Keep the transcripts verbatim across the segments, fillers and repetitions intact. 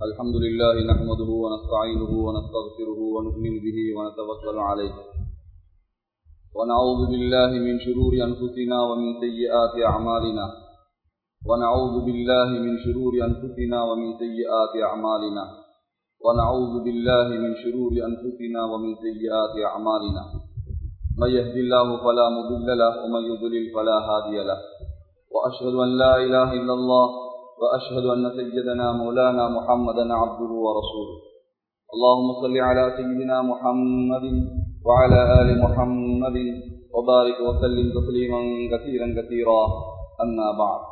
الحمد لله نحمده ونستعينه ونستغفره ونؤمن به ونتوكل عليه ونعوذ بالله من شرور أنفسنا ومن سيئات أعمالنا ونعوذ بالله من شرور أنفسنا ومن سيئات أعمالنا ونعوذ بالله من شرور أنفسنا ومن سيئات أعمالنا من يهد الله فلا مضل له ومن يضلل فلا هادي له وأشهد أن لا إله إلا الله وأشهد أن سيدنا مولانا محمدا عبده ورسوله اللهم صل على سيدنا محمد وعلى آل محمد وبارك وسلم تسليما كثيرا كثيرا أما بعد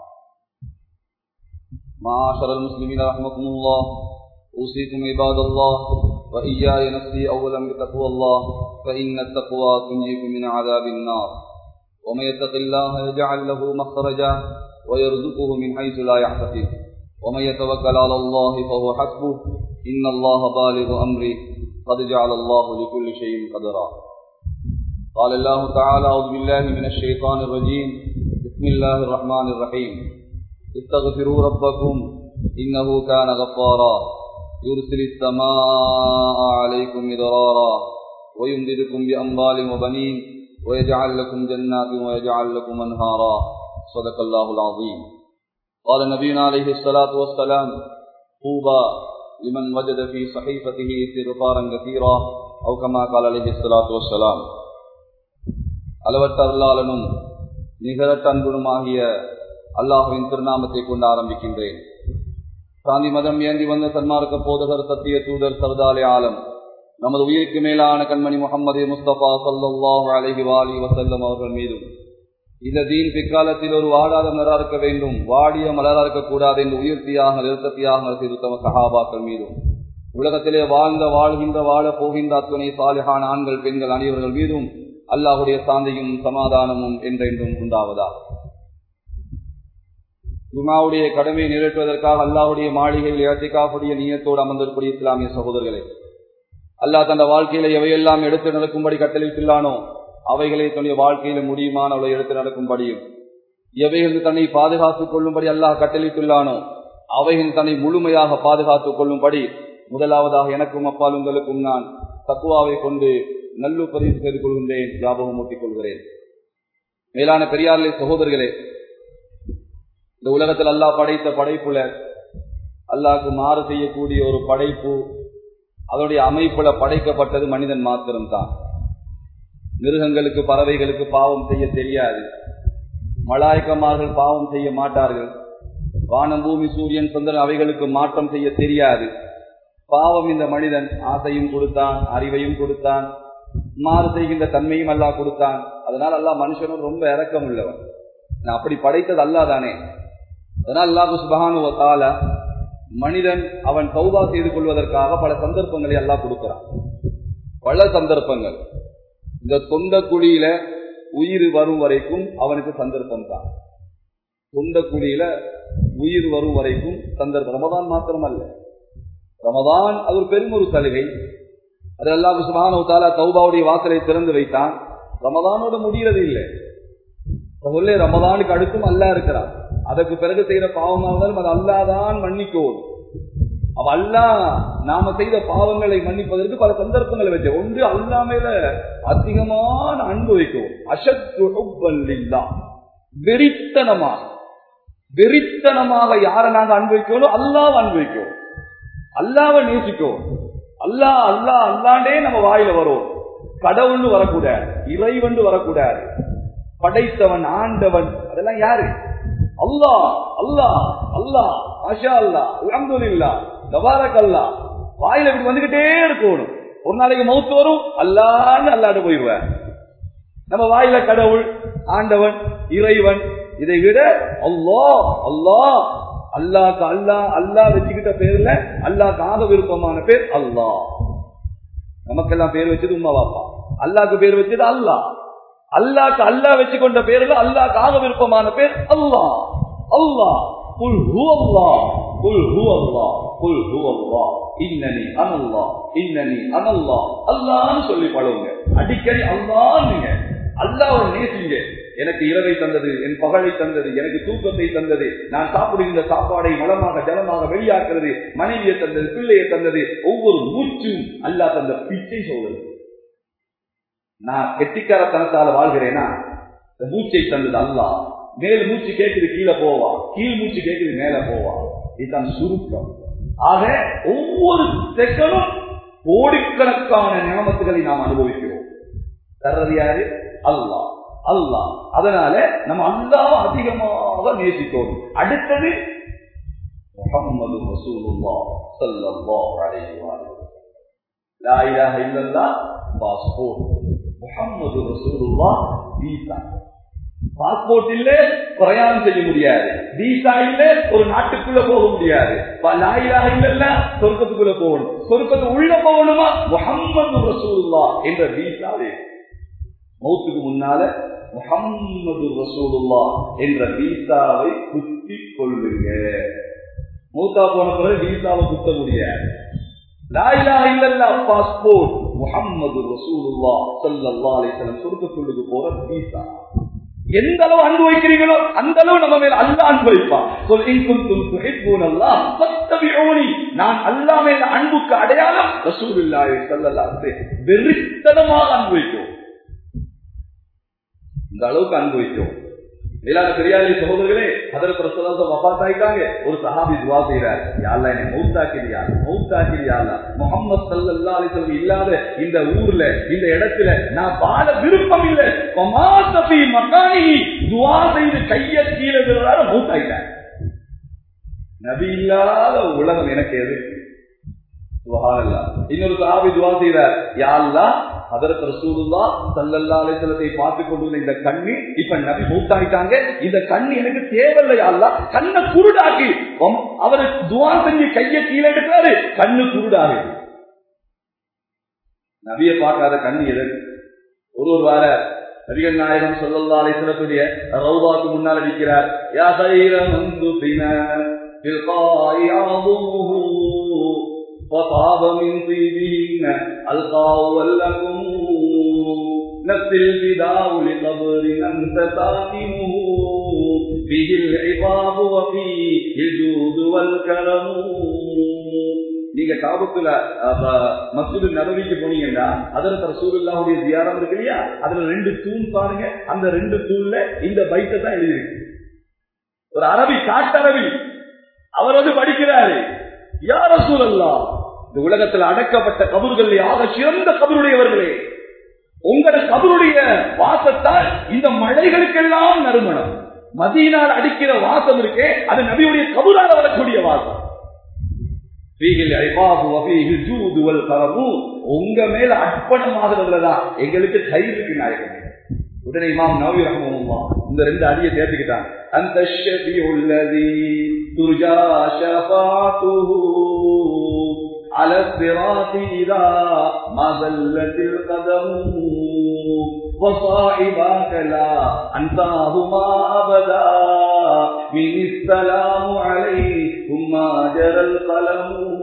معاشر المسلمين رحمكم الله أوصيكم عباد الله وإياي نفسي أولا بتقوى الله فإن التقوى تنجيكم من عذاب النار ومن يتق الله يجعل له مخرجا ويرزقه من حيث لا يحتسب ومن يتوكل على الله فهو حسبه إن الله بالغ أمره قد جعل الله لكل شيء قدرا قال الله تعالى أعوذ بالله من الشيطان الرجيم بسم الله الرحمن الرحيم استغفروا ربكم إنه كان غفارا يرسل السماء عليكم مدرارا ويمددكم بأموال وبنين ويجعل لكم جنات ويجعل لكم أنهارا صدق الله العظيم قال نبينا عليه الصلاة والسلام طوبى لمن وجد في صحيفته استغفارا كثيرا أو كما قال عليه الصلاة والسلام அளவற்ற அருளாளனும் நிகரற்ற அன்புமாகிய அல்லாஹ்வின் திருநாமத்தை கொண்டு ஆரம்பிக்கின்றேன். சாந்தி மதம் ஏந்தி வந்த சன்மார்க்க போதகர் சத்திய தூதர் சர்தாலே ஆலம் நமது உயிருக்கு மேலான கண்மணி முஹம்மது முஸ்தபா ஸல்லல்லாஹு அலைஹி வஆலிஹி வஸல்லம் அவர்கள் மீதும் இந்த தீன் பிற்காலத்தில் ஒரு வாடாத மலரா இருக்க வேண்டும், வாடிய மலரா இருக்கக்கூடாது என்று உயிர்த்தியாக நிறுத்தத்தியாக திருத்தம சஹாபாக்கள் மீதும் உலகத்திலே வாழ்ந்த வாழ்கின்ற வாழ போகின்ற அத்துணை சாலிஹான ஆண்கள் பெண்கள் அனைவர்கள் மீதும் அல்லாஹுடைய சாந்தியும் சமாதானமும் என்றென்றும் உண்டாவதா. ஜுமாவுடைய கடமையை நிறைவேற்றுவதற்காக அல்லாஹுடைய மாளிகையில் இஅ்திகாஃபுடைய நியத்தோடு அமர்ந்திருக்கூடிய இஸ்லாமிய சகோதரர்களே, அல்லாஹ் தந்த வாழ்க்கையில எவையெல்லாம் எடுத்து நடக்கும்படி கட்டளையிட்டுள்ளானோ அவைகளை தன்னுடைய வாழ்க்கையில முடியுமான அவளை எடுத்து நடக்கும்படியும், எவைகள் தன்னை பாதுகாத்துக் கொள்ளும்படி அல்லாஹ் கட்டளையிட்டுள்ளானோ அவைகள் தன்னை முழுமையாக பாதுகாத்துக் கொள்ளும்படி முதலாவதாக எனக்கும் அப்பால் உங்களுக்கும் நான் தக்குவாவை கொண்டு நல்லு பதிவு செய்து கொள்கின்றேன், ஞாபகம் ஊட்டிக் கொள்கிறேன். மேலான பெரியார்களே, சகோதரர்களே, இந்த உலகத்தில் அல்லாஹ் படைத்த படைப்புல அல்லாஹ்க்கு மாறு செய்யக்கூடிய ஒரு படைப்பு, அதனுடைய அமைப்புல படைக்கப்பட்டது மனிதன் மாத்திரம்தான். மிருகங்களுக்கு பறவைகளுக்கு பாவம் செய்ய தெரியாது, மலாய்க்கமார்கள் பாவம் செய்ய மாட்டார்கள், வானம் பூமி சூரியன் சந்திரன் அவைகளுக்கு மாற்றம் செய்ய தெரியாது. பாவம் இந்த மனிதன் ஆசையும் கொடுத்தான், அறிவையும் கொடுத்தான், மாறு செய்கின்ற தன்மையும் அல்லாஹ் கொடுத்தான். அதனால் அல்லாஹ் மனுஷனும் ரொம்ப இரக்கம் உள்ளவன். அப்படி படைத்தது அல்லாஹ் தானே. அதனால் அல்லாஹ் சுப்ஹானஹு வ தஆலா மனிதன் அவன் தௌபா செய்து கொள்வதற்காக பல சந்தர்ப்பங்களை அல்லாஹ் கொடுக்கிறான். பல சந்தர்ப்பங்கள். இந்த தொண்ட குழியில உயிர் வரும் வரைக்கும் அவனுக்கு சந்தர்ப்பம் தான். தொண்ட குழியில உயிர் வரும் வரைக்கும் சந்தர்ப்பம். ரமதான் மாத்திரம் அல்ல, ரமதான் அது ஒரு பெரும் ஒரு சலுகை. அது அல்லாஹ் சுப்ஹானஹு வ தஆலா தௌபாவுடைய வாசலை திறந்து வைத்தான். ரமதானோட முடிகிறது இல்லை, சொல்லே ரமதானுக்கு அடுத்தும் அல்லாஹ் இருக்கிறான். அதற்கு பிறகு செய்யற பாவமானாலும் அது அல்லாஹ்தான் மன்னிக்கோம். அவ அல்லாஹ் நாம செய்த பாவங்களை மன்னிப்பதற்கு பல சந்தர்ப்பங்களை வச்ச. ஒன்று அல்லாஹ் மேல அதிகமான அன்பு வைக்கும், அஷத்து ஹுப்பன் லில்லாஹ், வெறித்தனமாக வெறித்தனமாக யாரை நாங்க அன்பு வைக்கணும், அல்லாஹ் அன்பு வைக்கும், அல்லாஹ்வை நேசிக்கும். அல்லாஹ் அல்லாஹ் அல்லாண்டே நம்ம வாயில வரும். கடவுள்னு வரக்கூடாது, இறைவன் வரக்கூடாது. படைத்தவன் ஆண்டவன் அதெல்லாம் யாரு? அல்லாஹ் அல்லாஹ் அல்லாஹ் மாஷா அல்லாஹ் அல்ஹம்துலில்லாஹ் தபாரக் அல்லாஹ். வாயில இப்படி வந்துகிட்டே இருக்கணும். ஒரு நாளைக்கு மௌத் வரும், அல்லாஹ்னு அல்லாஹ்ட்ட போயிடுவேன். நம்ம வாயில கடவுள், ஆண்டவன், இறைவன், இதை விட அல்லாஹ் அல்லாஹ் அல்லாஹ்க்கு அல்லாஹ் அல்லாஹ் வச்சுக்கிட்ட பேர்ல அல்லாஹ்க்கு ஆக விருப்பமான பேர் அல்லாஹ். நமக்கெல்லாம் பேர் வச்சது உம்மா பாப்பா, அல்லாஹ்க்கு பேர் வச்சது அல்லாஹ். அல்லாஹ்க்கு அல்லாஹ் வச்சு கொண்ட பேர்ல அல்லாஹ்க்கு ஆக விருப்பமான பேர் அல்லாஹ். அல்லாஹ் குல் ஹுவல்லாஹ் குல் ஹுவல்லாஹ் குல் ஹுவல்லாஹ் இன்னனி அனல்லாஹ் இன்னனி அனல்லாஹ். அல்லாஹ்னு சொல்லி பழகுங்க, அடிக்கடி அல்லாஹ்னுங்க, அல்லாஹ்வை நேசிங்க. எனக்கு இரவை தந்தது, என் பகலை தந்தது, எனக்கு தூக்கத்தை தந்தது, நான் சாப்பிடுகின்ற சாப்பாடை மலமாக ஜலமாக வெளியாக்குறது, மனைவியை தந்தது, பிள்ளையை தந்தது, ஒவ்வொரு மூச்சும் அல்லாஹ் தந்த பிச்சை சொல்றது. நான் கெட்டிக்காரத்தனத்தால வாழ்கிறேனா, மூச்சை தந்தது அல்லாஹ். மேல் மூச்சு கேட்குது கீழே போவா, கீழ் மூச்சு கேட்குது மேல போவா. இதுதான் சுருக்கம். ஆக ஒவ்வொரு செகண்டும் கோடிக்கணக்கான நியமத்துகளை நாம் அனுபவிக்கிறோம். தர்றது யாரு? அல்லாஹ். அல்லாஹ். அதனால நம்ம அல்லாஹ் அதிகமாக நேசிக்கணும். அடுத்தது முஹம்மது ரசூலுல்லாஹ் ஸல்லல்லாஹு அலைஹி வஸல்லம். லா இலாஹ இல்லல்லாஹ் பாஸ்போர்ட், முஹம்மது ரசூலுல்லாஹ் வீசா. பாஸ்போர்ட் இல்ல பிரயாணம் செய்ய முடியாது, வீசா இல்ல ஒரு நாட்டுக்குள்ள போக முடியாது. லா இலாஹ இல்லல்லாஹ் சொர்க்கத்துக்குள்ள போகணும். சொர்க்கத்துக்கு உள்ள போகணுமா முஹம்மது ரசூலுல்லாஹ் என்ற வீசாவே. மௌத்துக்கு முன்னால முஹம்மது ரசூலுல்லாஹ் என்ற வீசாவை குத்தி கொள்ளுங்க. மௌத்தா போன பிறகு வீசாவை குத்த முடியாது. லா இலாஹ இல்லல்லாஹ் பாஸ்போர்ட், முஹம்மது ரசூலுல்லாஹ் ஸல்லல்லாஹு அலைஹி வஸல்லம் சொர்க்கத்துக்கு போற வீசா. எந்த அளவு அன்பு வைக்கிறீங்களோ அந்த அளவு நம்ம மேல அல்லாஹ் அன்பு வைப்பான். சொல் இன் குன்தும் துஹிப்பூனல்லாஹ் ஃபத்தபிஊனி. நான் அல்லாஹ் மேல அன்புக்கு அடையாளம் ரசூலுல்லாஹி ஸல்லல்லாஹு அலைஹி வஸல்லம். வெறித்தனமாக அன்பு வைக்கும், இந்த அளவுக்கு அன்பு வைக்கும். மேலான பெரியாரி சகோதரர்களே, ஹதரத் ரசூலுல்லாஹ் வஃபாத் ஆயிட்டாங்க. ஒரு சஹாபி துஆ செய்றார், யா அல்லாஹ் என்னை மௌத்தாக்கிறியா, மௌத்தாக்கிறியா அல்லாஹ். முஹம்மது ஸல்லல்லாஹு அலைஹி வஸல்லம் இல்லாத இந்த ஊர்ல இந்த இடத்துல நான் வாழ விருப்பம் இல்லை. ஃபமாத ஃபீ மகானிஹி. துஆ செய்து கையை கீழே விடுறாரு, மௌத்தாயிட்டார். நபி இல்லாத உலகம் எனக்கு எது? சுப்ஹானல்லாஹ். இன்னொரு சஹாபி துஆ செய்றார், யா அல்லாஹ் ஹதரத் ரசூலுல்லாஹ் ஸல்லல்லாஹு அலைஹி வஸல்லத்தை பார்த்து கொண்டுள்ள இந்த கண்ணு இப்ப நபி மௌத்தாயிட்டாங்க, இந்த கண்ணு எனக்கு தேவையில்லை யா அல்லாஹ், கண்ணை குருடாக்கி. அவரு துஆ செஞ்சு கையை கீழே எடுக்கிறாரு, கண்ணு குருடாகு. நபியை பார்க்காத கண்ணு எதற்கு? ஒரு ஒரு வார நபிகள் நாயகம் ஸல்லல்லாஹு அலைஹி வஸல்லத்துடைய ரௌதாக்கு முன்னால் இருக்கிறார். யா கைர மன்துபினா ஃபில் காஇ அஸமுஹு وطاب من طيبهن القاء ولكم نفس الفداء لقبر انت ساكنه فيه العقاب وفيه الجود والكرم. நீங்க காபத்துல மஸ்ஜிது நபவிக்கு போனீங்கன்னா ஹதரத் ரசூலுல்லாஹுடைய ஜியாரம் இருக்கு இல்லையா, அதுல ரெண்டு தூண் பாருங்க. அந்த ரெண்டு தூண்ல இந்த பைத்தை தான் எழுதியிருக்கு. ஒரு அரபி, காட்டரபி, அவர் வந்து படிக்கிறாரு, யா ரசூலல்லாஹ், இந்த உலகத்தில் அடக்கப்பட்ட கபர்கள் ஆக சிறந்த கபருடையவர்களே, உங்களோட கபருடைய வாசத்தால் இந்த மழைகளுக்கெல்லாம் நறுமணம். மதீனால் அடிக்கிற வாசம் இருக்கே, அது நபியுடைய கபூரால வரக்கூடிய வாசம். உங்க மேல அர்ப்பணமாகிறதுலதான் எங்களுக்கு கயிறு இருக்கு நாயகமே. உடனே இமாம் நவவி ரஹ்மத்துல்லாஹ் இந்த ரெண்டு அடியை சேர்த்துக்கிட்டான். அந்த ஷஃபீஉல்லதி துர்ஜா ஷஃபாஅத்துஹு அல ஸிராத்தி இதா மா ஸல்லத்தில் கதம் وصاحبك لا أنساهما أبدا من السلام عليكم ما جرى القلم.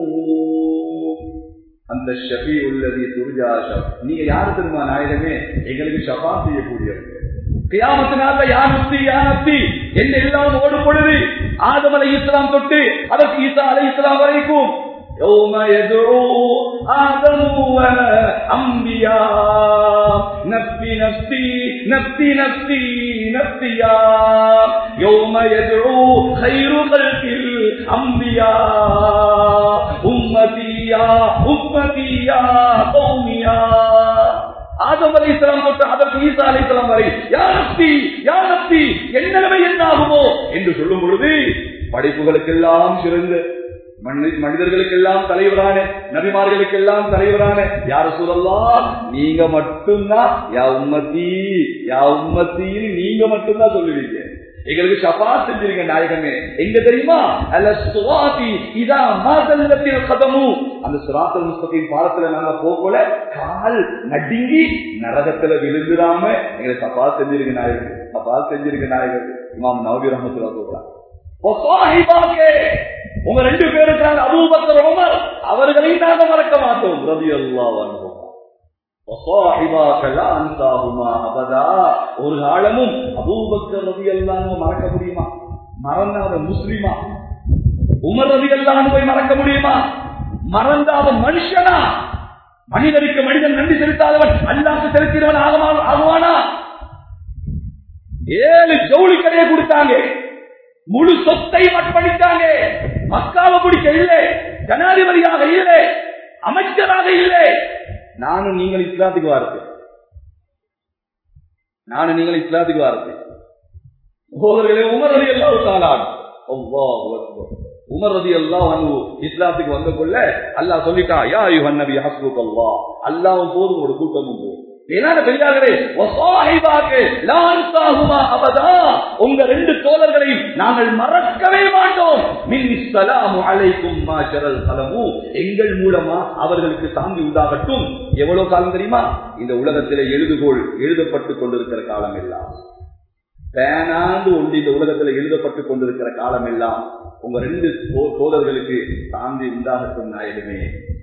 அந்த ஷஃபீ உள்ளதி துர்ஜா ஷஃப், நீங்க யாரு தெரியுமா நாயகமே? எங்களுக்கு ஷஃபா செய்யக்கூடியவங்க. கியாமத்து நாள்ல யா நப்தி யா நப்தி என்று எல்லாம் ஓடும் பொழுது ஆதம் அலைஹிஸ்ஸலாம் தொட்டு அதற்கு ஈசா அலைஹிஸ்ஸலாம் வரைக்கும் يوم يدعو آدم والأنبياء نفسي نفسي نفسي نفسي نفسي يوم يدعو خير خلق الأنبياء أمتي يا أمتي يا قومي يا. ஆதம் அலைஹிஸ்ஸலாம் தொட்டு அதற்கு ஈசா அலைஹிஸ்ஸலாம் வரை யா நப்தி யா நப்தி என் நிலைமை என்ன ஆகுமோ என்று சொல்லும் பொழுது படைப்புகளுக்கெல்லாம் சிறந்த மனிதர்களுக்கெல்லாம் தலைவரான நபிமார்களுக்கெல்லாம் தலைவரான யா ரசூலல்லாஹ், நீங்க மட்டும்தான் யா உம்மத்தி யா உம்மத்தின்னு நீங்க மட்டும்தான் சொல்லுவீங்க. எங்களுக்கு ஷஃபாஅத் செஞ்சிருங்க நாயகமே. எங்க தெரியுமா? அல ஸிராத்தி இதா மா ஸல்லத்தில் கதமு. அந்த ஸிராத்துல் முஸ்தகீம் பாலத்துல நாங்க போகல கால் நடுங்கி நரகத்துல விழுந்துடாம எங்களுக்கு ஷஃபாஅத் செஞ்சிருங்க நாயகமே, ஷஃபாஅத் செஞ்சிருங்க நாயகமே. இமாம் நவவி ரஹ்மத்துல்லாஹி சொல்றாங்க, வஸாஹிபாகே, உங்க ரெண்டு பேருக்கு அபூபக்கர் உமர் அவர்களையும் நாங்க மறக்க மாட்டோம். ரலியல்லாஹு அன்ஹு. ஒரு காலமும் அபூபக்கர் ரலியல்லாஹு அன்ஹு மறக்க முடியுமா? மறந்தாத முஸ்லிமா? உமர் ரலியல்லாஹு அன்ஹு போய் மறக்க முடியுமா? மறந்தாத மனுஷனா? மனிதருக்கு மனிதன் நன்றி செலுத்தாதவன் அல்லாஹ்வுக்கு செலுத்தினவன் ஆகுவானா? ஏழு ஜவுளி கடையை கொடுத்தாங்க, முழு சொத்தை மட்படித்தாங்க, மக்காவை பிடிக்க இல்லை, ஜனாதிபதியாக இல்லை, அமைச்சராக இல்லை. நானும் நீங்கள் இஸ்லாத்துக்கு வார்த்தை நானும் நீங்கள் இஸ்லாத்துக்கு வார்த்தை சகோதரர்களே, உமர் ரலியல்லாஹு தஆலா அல்லாஹு அக்பர். உமர் ரலியல்லாஹு அன்ஹு இஸ்லாத்துக்கு வந்த கொள்ள அல்லாஹ் சொல்லிட்டா, யா அய்யுஹன் நபி ஹஸ்புக்கல்லாஹ், அல்லாஹ்வும் போதும் ஒரு கூட்டமும் போதும். பெரியார்களே, உங்க ரெண்டு தோழர்களையும் நாங்கள் மறக்கவே மாட்டோம். எங்கள் மூலமா அவர்களுக்கு சாந்தி உண்டாகட்டும். எவ்வளவு காலம் தெரியுமா? இந்த உலகத்திலே எழுதுகோள் எழுதப்பட்டுக் கொண்டிருக்கிற காலம் எல்லாம், பேனாண்டு ஒன்று இந்த உலகத்தில் எழுதப்பட்டுக் கொண்டிருக்கிற காலம் எல்லாம் உங்க ரெண்டு தோழர்களுக்கு சாந்தி உண்டாகட்டும் நாயகமே.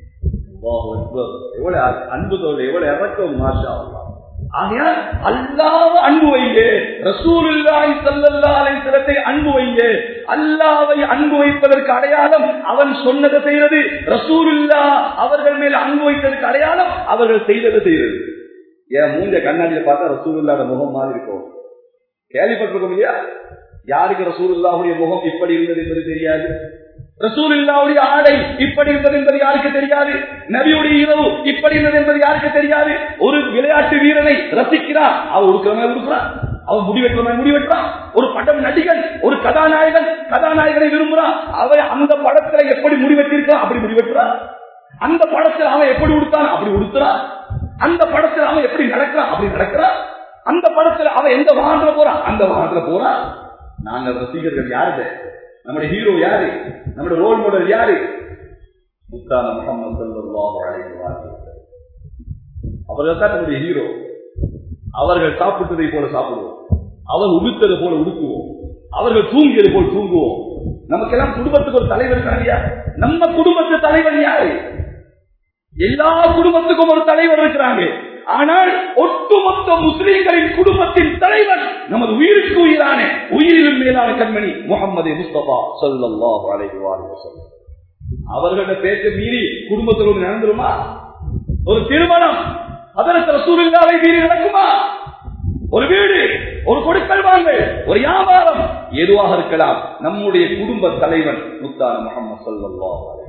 எவ்வளவு அன்பு தோழர், எவ்வளவு இறக்கம். மாஷா அல்லாஹ். ஆகையால் அல்லாஹ்வை அன்பு வைங்க, ரசூலுல்லாஹி ஸல்லல்லாஹு அலைஹி வஸல்லத்தை அன்பு வைங்க. அல்லாஹ்வை அன்பு வைப்பதற்கு அடையாளம் அவன் சொன்னதை செய்யறது, ரசூலுல்லாஹ் அவர்கள் மேல் அன்பு வைத்ததற்கு அடையாளம் அவர்கள் செய்ததை செய்யறது. ஏன் மூஞ்ச கண்ணாடியில பார்த்தா ரசூலுல்லாஹ்வுடைய முகம் மாதிரி இருக்கும். கேள்விப்பட்டிருக்கோம் இல்லையா? யாருக்கு ரசூலுல்லாஹ்வுடைய முகம் இப்படி இருந்தது என்பது தெரியாது, ரசூலுல்லாஹ்வுடைய ஆடை இப்படி இருந்தது என்பது யாருக்கு தெரியாது, நபியுடைய இரவு இப்படி இருந்தது என்பது யாருக்கு தெரியாது. ஒரு விளையாட்டு வீரனை ரசிக்கிறார், அவன் உடுக்கிறமே உடுக்கிறான், அவன் முடிவெற்றமே முடிவெற்றான். ஒரு படம் நடிகன், ஒரு கதாநாயகன் கதாநாயகனை விரும்புறான், அவன் அந்த படத்துல எப்படி முடிவெற்றிருக்கான் அப்படி முடிவெற்றான். அந்த படத்தில் அவன் எப்படி உடுத்தான் அப்படி உடுத்துறான். அந்த படத்தில் அவன் எப்படி நடக்கிறான் அப்படி நடக்கிறான். அந்த படத்தில் அவன் எந்த வாகனத்துல போறான் அந்த வாகனத்துல போறான். நாங்கள் ரசிகர்கள் யாரு? நம்முடைய ஹீரோ யாரு? நம்முடைய ரோல் மாடல் யாரு? முத்தான முஹம்மது ஸல்லல்லாஹு அலைஹி வஸல்லம். அவர்கள் தான் நம்முடைய ஹீரோ. அவர்கள் சாப்பிட்டதை போல சாப்பிடுவோம், அவர் உடுத்தது போல உடுக்குவோம், அவர்கள் தூங்கியது போல் தூங்குவோம். நமக்கெல்லாம் குடும்பத்துக்கு ஒரு தலைவர் இருக்காங்க. நம்ம குடும்பத்து தலைவர் யாரு? எல்லா குடும்பத்துக்கும் ஒரு தலைவர் இருக்கிறாங்க. ஆனால் ஒட்டுமொத்த முஸ்லிம்களின் குடும்பத்தின் தலைவர் நமது உயிருக்கு உயிரான உயிரிலும் மேலான கண்மணி முஹம்மது முஸ்தபா ஸல்லல்லாஹு அலைஹி வஸல்லம். அவர்களோட பேச்ச மீறி குடும்பத்தோடு நடந்துருமா? ஒரு திருமணம் ஹதரத் ரசூலுல்லாஹை மீறி நடக்குமா? ஒரு வீடு, ஒரு கொடுக்கல் வாங்கல், ஒரு வியாபாரம், எதுவாக இருக்கலாம், நம்முடைய குடும்ப தலைவன் முத்தான முஹம்மது ஸல்லல்லாஹு அலைஹி வஸல்லம்.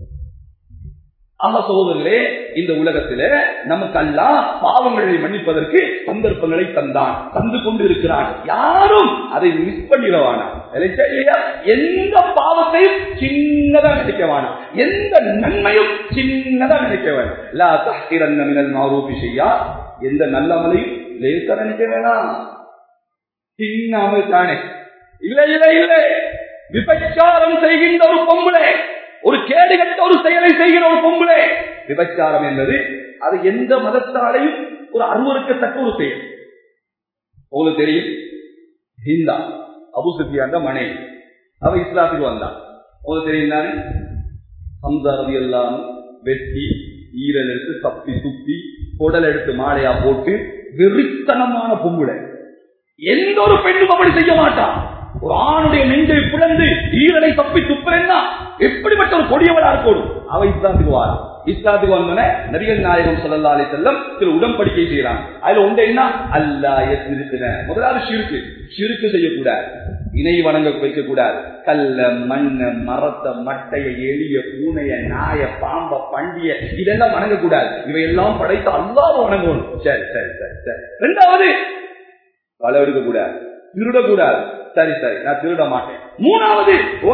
ஆக சகோதரர்களே, இந்த உலகத்திலே நமக்கு அல்லாஹ் பாவங்களை மன்னிப்பதற்கு சந்தர்ப்பங்களை தந்தான், தந்து கொண்டு இருக்கிறான். யாரும் அதை மிஸ் பண்ணிடவானா. எந்த பாவத்தையும் சின்னதா நினைக்க வேணாம், எந்த நன்மையும் சின்னதா நினைக்க வேணாம். லா தஹ்கிரன்ன மினல் மஅரூஃபி ஷையா, எந்த நல்ல அமலையும் லேசா நினைக்க வேணாம். சின்ன அமல் தானே. இல்லை இல்லை இல்லை, விபச்சாரம் செய்கின்ற ஒரு பொம்பளை, ஒரு கேடுகட்ட ஒரு செயலை செய்கிற ஒரு பொம்பளை, விபச்சாரம் என்பது அது எந்த மதத்தாலையும் ஒரு அருவருக்கத்தக்க ஒரு செயல். உங்களுக்கு தெரியும், ஹிந்தா அபு சுஃபியான் மனைவி, அவ இஸ்லாத்துக்கு வந்தான். உங்களுக்கு தெரியும் தானே, ஹம்ஸா ரலியல்லாஹு அன்ஹு வெட்டி ஈரல் எடுத்து தப்பி துப்பி குடல் எடுத்து மாலையா போட்டு வெறித்தனமான பொம்பளை. எந்த ஒரு பெண்ணும் அப்படி செய்ய மாட்டான். ஒரு ஆணுடைய நெஞ்சை பிளந்து ஈரலை தப்பி துப்புறா எப்படிப்பட்ட ஒரு கொடியவளா இருக்கணும். அவ இஸ்லாத்துக்கு வாரா. இஸ்லாத்துக்கு வந்தோடனே நபிகள் நாயகம் ஸல்லல்லாஹு அலைஹி வஸல்லம் சில உடன்படிக்கை செய்யறாங்க. அதுல ஒன்று என்ன? அல்லாஹ் யஸ்ரிக்ன. முதலாவது ஷிர்க். ஷிர்க் செய்யக்கூடாது, இணை வணங்க வைக்க கூடாது. கல்ல, மண்ண, மரத்த, மட்டைய, எளிய, பூனைய, நாய, பாம்ப, பண்டிய இதெல்லாம் வணங்கக்கூடாது. இவையெல்லாம் படைத்து அல்லாஹ்வை வணங்கணும். சரி சரி சரி சரி. இரண்டாவது, களை எடுக்க கூடாது, திருடக்கூடாது. சரி சரி, நான் திருட மாட்டேன். மூணாவது,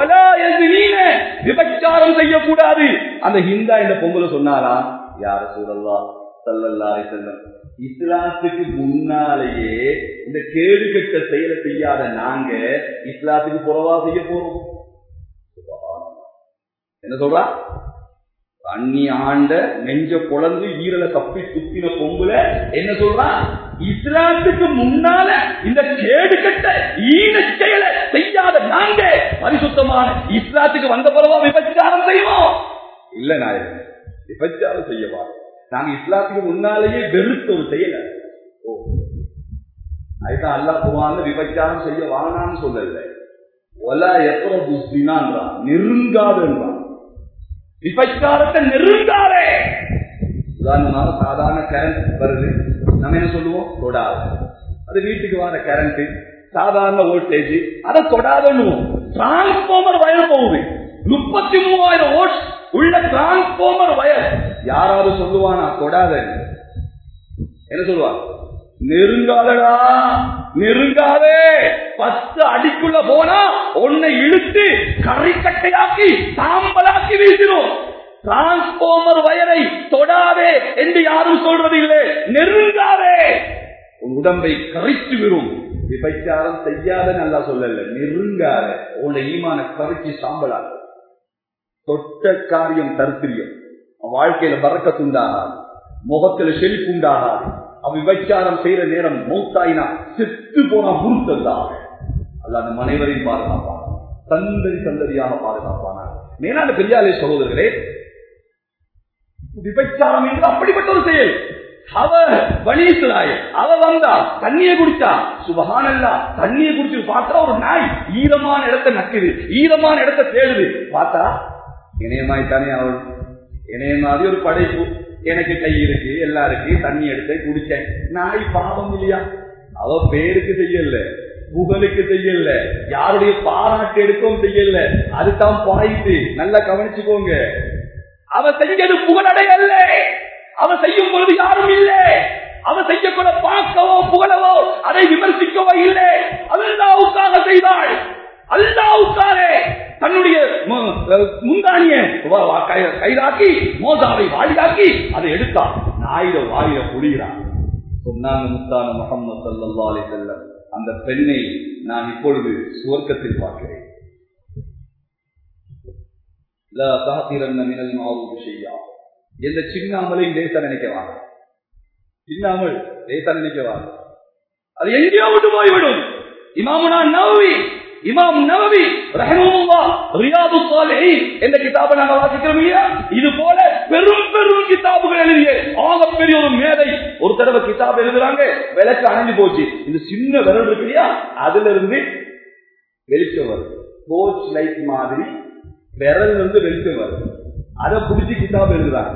விபச்சாரம் செய்யக்கூடாது. அந்த ஹிந்தா இந்த பொங்கல சொன்னாரா, யார ரசூலல்லாஹ் ஸல்லல்லாஹு அலைஹி வஸல்லம், இஸ்லாத்துக்கு முன்னாலேயே இந்த கேடு கெட்ட செயலை செய்யாத நாங்க இஸ்லாத்துக்கு புறவா செய்ய போறோம்? என்ன சொல்றா? அந்நிய ஆண்ட நெஞ்ச குழந்து ஈரலை தப்பி துப்பின பொங்குல என்ன சொல்றா? இஸ்லாத்துக்கு முன்னால இந்த கேடு கட்ட ஈன செயலை செய்யாத நாங்க பரிசுத்தமான இஸ்லாத்துக்கு வந்த பிறவா விபச்சாரம் செய்வோம்? இல்ல நாயகன், விபச்சாரம் செய்யவா? நாங்க இஸ்லாத்துக்கு முன்னாலேயே வெறுத்த ஒரு செயல். ஓ அதுதான் அல்லாஹ் குர்ஆன்ல விபச்சாரம் செய்ய வானான்னு சொல்லல, ஒலா யக்ரபு ஸினான்றான், நெருங்காதன்றான். விபச்சாரத்தை நெருங்காதே. உதாரணமாக சாதாரண கரண்ட் வருது, நம்ம என்ன சொல்லுவோம்? தொடாது. அது வீட்டுக்கு வர கரண்ட் சாதாரண வோல்டேஜ், அதை தொடாதன்னுவோம். டிரான்ஸ்பார்மர் வயர் போகுது, முப்பத்தி மூவாயிரம் வோல்ட் உள்ள டிரான்ஸ்பார்மர் வயர், யாராவது சொல்லுவானா தொடாத? என்ன சொல்லுவா? நெருங்காதடா, நெருங்காதே. பத்து அடிக்குள்ள போனா உன்னை இழுத்து கறிக்கட்டையாக்கி சாம்பலாக்கி வீசிடும். டிரான்ஸ்பார்மர் வயரை தொடாதே என்று யாரும் சொல்றது இல்லை. நெருங்காதே, உன் உடம்பை கரைத்து விடும். விபச்சாரம் செய்யாத நல்லா சொல்லல, நெருங்காத, உன்னை ஈமான கரைச்சி சாம்பலாக. தொட்ட காரியம் தருத்திரியம், வாழ்க்கையில பறக்கத்துண்டாகாது, முகத்துல செழிப்புண்டாகாது. அவ விபச்சாரம் செய்யற நேரம் மௌத்தாயினா செத்து போனா முறுத்ததாக அல்ல அந்த மனைவரையும் பாதுகாப்பான், சந்ததி சந்ததியாக பாதுகாப்பான. மேலான பெரியாலே சகோதரர்களே, விபச்சாரம் என்று அப்படிப்பட்ட ஒரு செயல். அவ வலிசுலாய் அவ வந்தா தண்ணியை குடிச்சா, சுபஹானல்லாஹ், தண்ணியை குடிச்சு பார்த்தா ஒரு நாய் ஈரமான இடத்தை நக்குது, ஈரமான இடத்தை தேடுது. பார்த்தா இணையமாய் தானே அவள், இணைய மாதிரி ஒரு படைப்பு. எனக்கு கை இருக்கு, எல்லாருக்கும் தண்ணி எடுத்து குடிச்சேன். நாய் பாவம் இல்லையா? அவ பேருக்கு செய்யல, புகழுக்கு செய்யல, யாருடைய பாராட்டு எடுக்கவும் செய்யல. அதுதான் பாயிட்டு, நல்லா கவனிச்சுக்கோங்க. அவ செஞ்சது புகழடையல்ல, அவ செய்யும் பொழுது யாரும் இல்லை. அவ செய்யக்கூட பார்க்கவோ புகழவோ அதை விமர்சிக்கவோ இல்லை. அல்லாஹ்வுக்காக செய்தாள், அல்லாஹ்வுக்காக தன்னுடைய முந்தானிய கைதாக்கி மோசாவை வாலியாக்கி அதை எடுத்தார். நாயிர வாயில புரிகிறார். சொன்னாங்க முத்தான முஹம்மது ஸல்லல்லாஹு அலைஹி வஸல்லம், அந்த பெண்ணை நான் இப்பொழுது சுவர்க்கத்தில் பார்க்கிறேன். லா தஹ்திரன்ன மினல் மஅரூஃபி ஷையா, எந்த சின்னாமலையும் லேசா நினைக்கவாங்க, சின்னாமல் லேசா நினைக்கவாங்க, அது எங்கேயோ விட்டு போய்விடும். இமாமுனா நவவி, இமாம் நவவி ரஹ்மத்துல்லாஹ் ரியாதுஸ் ஸாலிஹீன் என்ற கிதாபை நாங்கள் வாசிக்கிறோம் இல்லையா? இது போல பெரும் பெரும் கிதாபுகள் எழுதிய ஆகப்பெரிய ஒரு மேதை ஒரு தடவை கிதாப் எழுதுறாங்க, விளக்கு அணைஞ்சு போச்சு. இந்த சின்ன விரல் இருக்கு இல்லையா, அதுல இருந்து வெளிச்சம் வருது. டோர்ச் லைட் மாதிரி விரல் வந்து வெளிச்சம் வருது. அதை பிடிச்சி கிதாப் எழுதுறாங்க.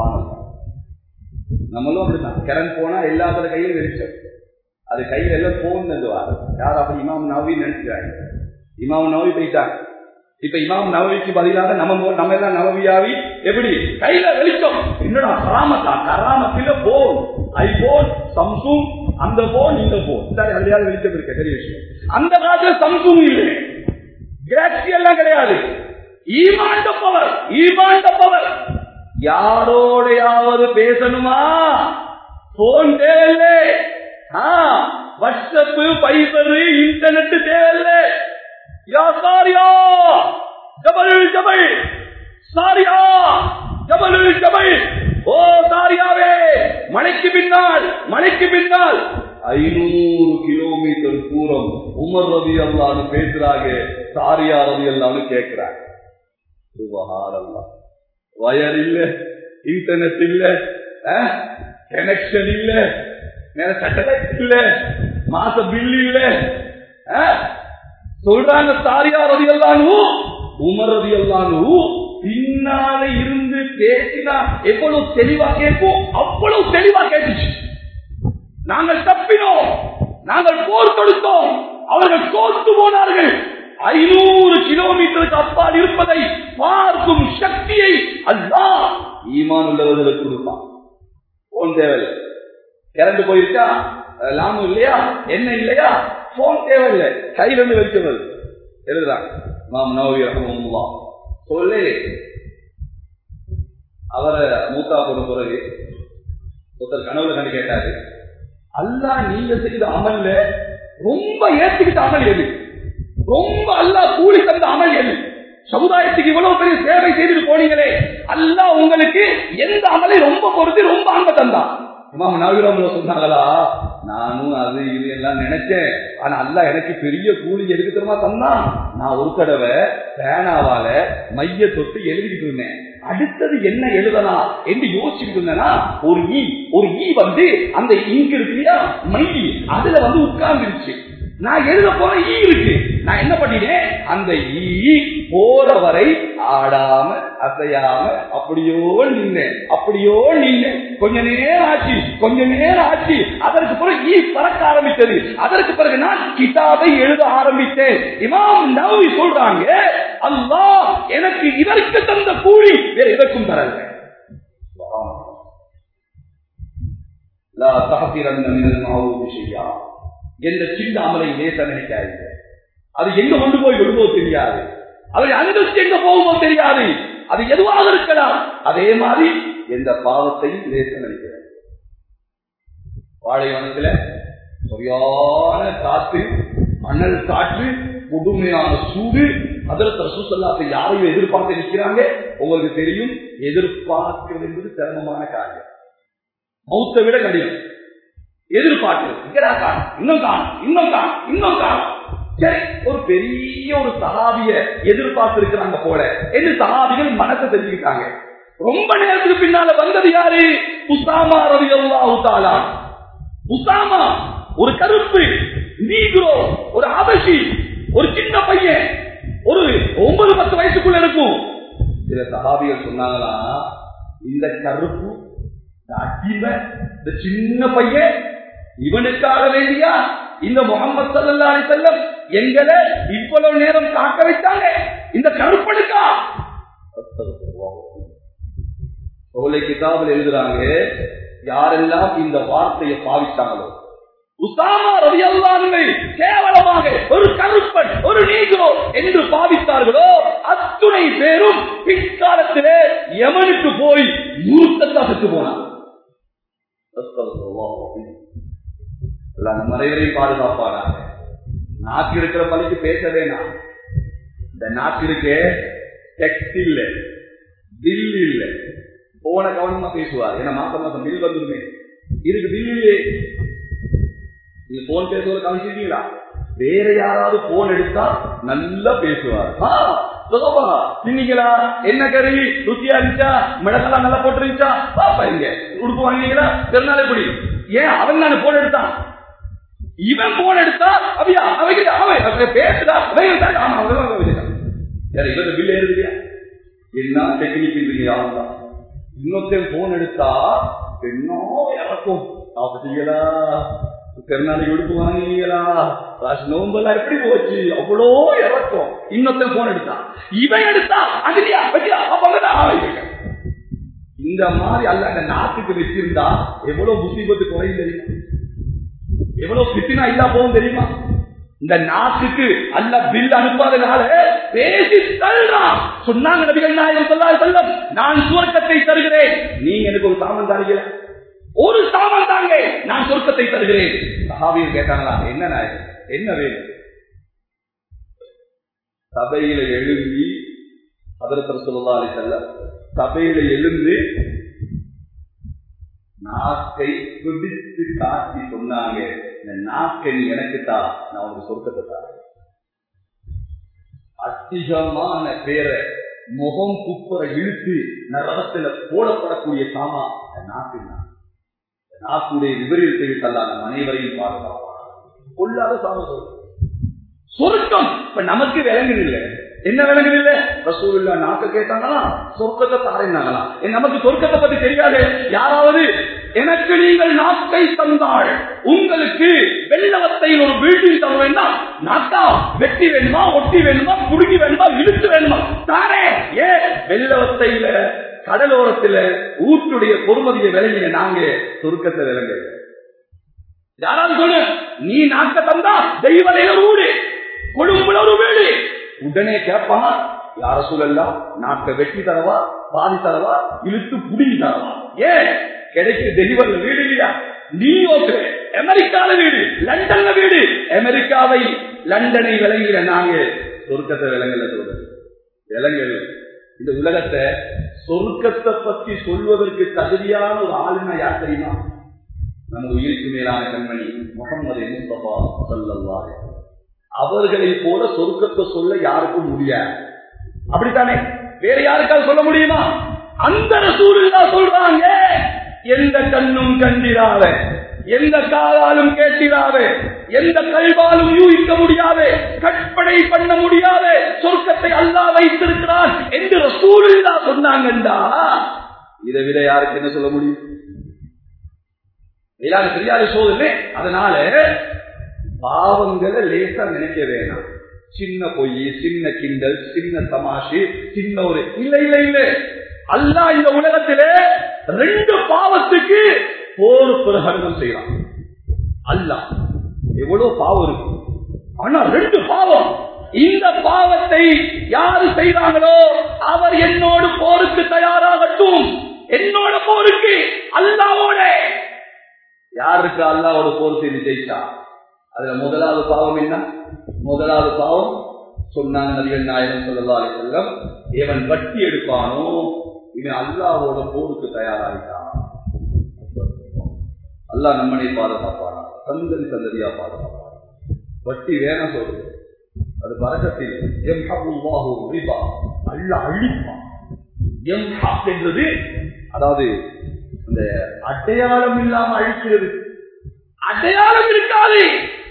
நம்மளும் அப்படிதான், கரண்ட் போனா எல்லாத்தோட கையிலும் வெளிச்சம், அது கையில எல்லாம் போன் தந்துவார். யார் அப்படி இமாம் நவவி நினைச்சாங்க, இமாம் நவவி போயிட்டாங்க. இப்ப இமாம் நவவிக்கு பதிலாக நம்ம நம்ம எல்லாம் நவவியாவி எப்படி கையில வெளிச்சம். என்னடா கராமத்தா? கராமத்தில போன், ஐபோன், சம்சுங், அந்த போன் இந்த போன், அதுலயாவது வெளிச்சம் இருக்க பெரிய விஷயம். அந்த காலத்துல சம்சுங் இல்லை, கேலக்சி எல்லாம் கிடையாது. ஈமான் பவர், ஈமான் பவர். யாரோடையாவது பேசணுமா? போன் தேவை, வாட்ஸ்அப், பைபர், இன்டர்நெட் தேவை. யா சாரியா ஜபல் ஜபல், சாரியா ஜபல் ஜபல். ஓ சாரியாவே, மலைக்கு பின்னால், மலைக்கு பின்னால் ஐநூறு கிலோமீட்டர் தூரம் உமர் ரலியல்லாஹு அன்ஹு பேசுறாங்க, சாரியா ரலியல்லாஹு அன்ஹு கேட்கிறாங்க. சுப்ஹானல்லாஹ். வயர் இல்ல, இன்டர்நெட் இல்ல, கனெக்ஷன் இல்ல, சேட்டலைட் இல்ல, மாச பில் இல்ல. சொல்றாங்க சாரியா ரலியல்லாஹு அன்ஹு, உமர் ரலியல்லாஹு அன்ஹு பின்னால இருந்து பேசினா எவ்வளவு தெளிவா கேட்போம், அவ்வளவு தெளிவா கேட்டுச்சு. நாங்கள் தப்பினோம், நாங்கள் போர் தொடுத்தோம், அவர்கள் தோற்று போனார்கள். ஐநூறு கிலோமீட்டருக்கு அப்பால் இருப்பதை பார்க்கும் சக்தியை அல்லாஹ் ஈமான் உள்ளவர்களுக்கு கொடுப்பான். போன் தேவையில்லை, கரண்ட் போயிருச்சா, லாமும் இல்லையா, என்ன இல்லையா, போன் தேவையில்லை, கையில இருந்து வெளிச்சது எழுதுறாங்க. இமாம் நவவி ரஹ்மத்துல்லாஹ் சொல்லு, அவரை மூத்தா போன பிறகு ஒருத்தர் கனவுல கண்டு கேட்டாரு, அல்லாஹ் நீங்க செய்த அமல்ல ரொம்ப ஏற்றுக்கிட்ட அமல் எது? ரொம்ப அல்லாஹ் கூலி தந்த அமல் எது? சமுதாயத்துக்கு இவ்வளவு பெரிய சேவை செய்துட்டு போனீங்களே, அல்லாஹ் உங்களுக்கு எந்த அமலை ரொம்ப பொறுத்து ரொம்ப அன்பை தந்தா? இமாம் நவவி ரஹ்மத்துல்லாஹ் சொன்னாங்களா, நானும் அது இது எல்லாம் நினைச்சேன், ஆனா அல்லாஹ் எனக்கு பெரிய கூலி எதுக்கு தெரியுமா தந்தான்? நான் ஒரு தடவை பேனாவால மைய தொட்டு எழுதிக்கிட்டு இருந்தேன், அடுத்தது என்ன எழுதலாம் என்று யோசிச்சுட்டு இருந்தேன்னா ஒரு ஈ ஒரு ஈ வந்து அந்த இங்கு இருக்கு இல்லையா மை அதுல வந்து உட்கார்ந்துருச்சு. நான் எழுத போற ஈ இருக்கு. நான் என்ன பண்ணினேன், அந்த ஈ போற வரை ஆடாம அசையாம அப்படியோ நின்னேன் அப்படியோ நின்னேன். கொஞ்ச நேரம் ஆச்சு கொஞ்ச நேரம் ஆச்சு அதற்கு பிறகு ஈ பறக்க ஆரம்பித்தது. அதற்கு பிறகு நான் கிதாபை எழுத ஆரம்பித்தேன். இமாம் நவவி சொல்றாங்க, அல்லாஹ் எனக்கு இதற்கு தந்த கூலி வேற எதற்கும் தரல. லா தஹ்திரன்ன மினல் மஅரூஃபி ஷையா. எந்த சின்ன அமலை லேச நினைக்காதீங்க. அது எங்க கொண்டு போய் விடுமோ தெரியாது, அதை அனுபவிச்சு எங்க போகுமோ தெரியாது. அது எதுவாக இருக்கலாம். அதே மாதிரி எந்த பாவத்தையும் லேச நினைக்கிறார். வாழைவனத்துல சரியான காற்று, அனல் காற்று, கொடுமையான சூடு. ஹஜ்ரத் ரசூலுல்லாஹ் யாரையும் எதிர்பார்த்து நிற்கிறாங்க. உங்களுக்கு தெரியும், எதிர்பார்க்கிறது என்பது சிரமமான காரியம். மௌத்தை விட கடினம். எதிர்பார்க்கிறது இன்னும் காணும் இன்னும் காணும் இன்னும் காணும். சரி, ஒரு பெரிய ஒரு சஹாபிய எதிர்பார்த்து இருக்கிறாங்க போல என்று சஹாபிகள் மனசை தெரிஞ்சுக்கிட்டாங்க. ரொம்ப நேரத்துக்கு பின்னால வந்தது யாரு? உசாமா ரலியல்லாஹு தஆலா. உசாமா ஒரு கருப்பு நீக்ரோ, ஒரு அபஷி, ஒரு சின்ன பையன், ஒரு ஒன்பது பத்து வயசுக்குள்ள இருக்கும். சில சஹாபிகள் சொன்னாங்களா, இந்த கருப்பு அடிமை இந்த சின்ன பையன் இவனுக்காக வேண்டியா இந்த முஹம்மது ஸல்லல்லாஹு அலைஹி வஸல்லம் எங்களை இவ்வளவு நேரம் காக்க வைத்தாங்க, இந்த கருப்பனுக்கா? கிதாபில் எழுதுறாங்க, யாரெல்லாம் இந்த வார்த்தையை பாவித்தாங்களோ, உசாமா ரலியல்லாஹு அன்ஹு கேவலமாக ஒரு கருப்பன் ஒரு நீக்ரோ என்று பாவித்தார்களோ, அத்துணை பேரும் பிற்காலத்திலே யமனுக்கு போய் மூர்த்தத்தா செத்து போனாங்க. நம்ம அனைவரையும் பாதுகாப்பானாங்க. நாக்கு இருக்கிற பள்ளிக்கு பேச வேணாம். இந்த நாக்கு இருக்கே டெக்ஸ்ட் இல்ல, பில் இல்ல, போன கவனமா பேசுவார். ஏன்னா மாசம் மாசம் பில் வந்துருமே இருக்கு, பில் இல்லையே. நீங்க போன் பேசுவதை கவனிச்சிருக்கீங்களா? வேற யாராவது போன் எடுத்தா நல்லா பேசுவார். தின்னீங்களா, என்ன கறி ருசியா இருந்துச்சா, மிளகெல்லாம் நல்லா போட்டு இருந்துச்சா, பாப்பா இங்க உடுப்பு வாங்கினீங்களா, பெருநாளே படி. ஏன் அவன் நான் போன் எடுத்தான், இவன் போன் எடுத்தா அப்படியா அவங்க அவன் பேசுதா இவன் பில் ஏறுது. என்ன டெக்னிக் இல்லையா? இன்னொருத்தன் போன் எடுத்தா என்ன இறக்கும், அப்படிங்களா பெருநாளைக்கு உடுப்பு வாங்கினீங்களா, நோம்பெல்லாம் எப்படி போச்சு, அவ்வளோ இறக்கும். இன்னொருத்தன் போன் எடுத்தா, இவன் எடுத்தா அதுலயா பத்தியா அப்பதான். இந்த மாதிரி அல்ல நாட்டுக்கு வச்சிருந்தா எவ்வளவு முசீபத்து குறையும் தெரியுமா, எவ்வளவு பித்தினா இல்லா போகும் தெரியுமா? இந்த நாட்டுக்கு அல்ல பில் அனுப்பாதனால பேசி தள்ளுறான். சொன்னாங்க நபிகள் நாயகம் ஸல்லல்லாஹு அலைஹி வஸல்லம், நான் சுவர்க்கத்தை தருகிறேன், நீங்க எனக்கு ஒரு சாமான் தானீங்களா, ஒரு சாமான் தாங்க, நான் சொர்க்கத்தை தருகிறேன். சஹாபிகள் கேட்டாங்களா, என்ன நாயகம் என்ன வேணும்? சபையில எழுந்தி ஹஜ்ரத் ரசூலுல்லாஹி ஸல்லல்லாஹு அலைஹி வஸல்லம் சபையில எழுந்து நாக்கை பிடித்து காட்டி சொன்னாங்க, இந்த நாக்கை நீ எனக்குத்தா, நான் உனக்கு சொர்க்கத்தை தரேன். அதிகமான பேரை முகம் குப்புற இழுத்து நரகத்துல போடப்படக்கூடிய சாமா நாக்கு. நாக்குடைய விபரீதத்தை தள்ளாத அனைவரையும் பாதுகாப்பான கொள்ளாத சாம சொர்க்கம். இப்ப நமக்கு விளங்குது இல்லை, என்ன விளங்குது இல்ல? ரசூலுல்லாஹ் நாக்க கேட்டாங்களா, சொர்க்கத்தை தாரேன்னாங்களா? நமக்கு சொர்க்கத்தை பத்தி தெரியாது. யாராவது எனக்கு நீங்கள் நாக்கை தந்தாள், உங்களுக்கு வெள்ளவத்தையில் ஒரு பில்டிங் தர வேண்டாம், நாக்கா வெட்டி வேணுமா, ஒட்டி வேணுமா, குடுங்கி வேணுமா, இழுத்து வேணுமா, தாரே. ஏன் வெள்ளவத்தையில கடலோரத்துல ஊற்றுடைய பொறுமதியை விளங்கின நாங்க சொர்க்கத்தை விளங்க. யாராவது சொல்லு, நீ நாக்க தந்தா தெய்வலையில வீடு, கொழும்புல ஒரு வீடு. உடனே கேட்பான், யார சொல்லலாம் நாக்க வெட்டி தரவா, பாதி தரவா, இழுத்து புடிங்கி தரவா? ஏன் கிடைக்குது தெய்வல்ல வீடு இல்லையா? நியூயார்க்ல அமெரிக்கால வீடு, லண்டன்ல வீடு. அமெரிக்காவை லண்டனை விளங்கிற நாங்க சொர்க்கத்தை விளங்கல. சொல்றது விளங்கல. இந்த உலகத்தை சொர்க்கத்தை பற்றி சொல்வதற்கு தகுதியான ஒரு ஆளுநர் யார் தெரியுமா? நமது உயிருக்கு மேலான கண்மணி முஹம்மது முஸ்தபா ஸல்லல்லாஹு அலைஹி வஸல்லம். அவர்களை போல சொர்க்கத்தை சொல்ல யாருக்கும் முடியாது. அப்படித்தானே? வேற யாருக்காவது சொல்ல முடியுமா? அந்த ரசூலுல்லாஹ் சொல்றாங்க, எந்த கண்ணும் கண்டிராத, எந்த காதாலும் கேட்டிராத, எந்த கல்வாலும் யூகிக்க முடியாது, கற்பனை பண்ண முடியாது சொர்க்கத்தை அல்லாஹ் வைத்திருக்கிறான் என்று ரசூலுல்லாஹ் சொன்னாங்கண்டா இதை விட யாருக்கு என்ன சொல்ல முடியும்? எல்லாரும் தெரியாத சோதனை. அதனால பாவங்களை லேசா நினைக்க வேணாம். சின்ன பொய், சின்ன கிண்டல், சின்ன தமாஷு, சின்ன ஒரு இல்ல இல்ல இல்ல அல்லாஹ் இந்த உலகத்திலே ரெண்டு பாவத்துக்கு போர் பிரகடனம் செய்யறான். அல்லாஹ் எவ்வளவு பாவம் இருக்கு, ஆனா ரெண்டு பாவம். இந்த பாவத்தை யாரு செய்றாங்களோ அவர் என்னோடு போருக்கு தயாராகட்டும். என்னோட போருக்கு அல்லாஹ்வோட. யாருக்கு அல்லாஹ்வோட போர் செய்து ஜெயிச்சா அதுல முதலாவது பாவம் என்ன? முதலாவது பாவம் சொன்னாங்க நபிகள் நாயகம் ஸல்லல்லாஹு அலைஹி வஸல்லம், இவன் வட்டி எடுப்பானோ இவன் அல்லாஹ்வோட போருக்கு தயாராகிட்டான். அல்லாஹ் நம்மனை பாதுகாப்பானா, சந்ததி சந்ததியா பாதுகாப்பானா. வட்டி வேணாம் சொல்றது, அது பரக்கத்தில் யம்ஹகுல்லாஹு ரிபா, அல்லாஹ் அழிப்பான். யம்ஹக் என்றது அதாவது அந்த அடையாளம் இல்லாம அழிக்கிறது. அடையாளம் இருக்காது,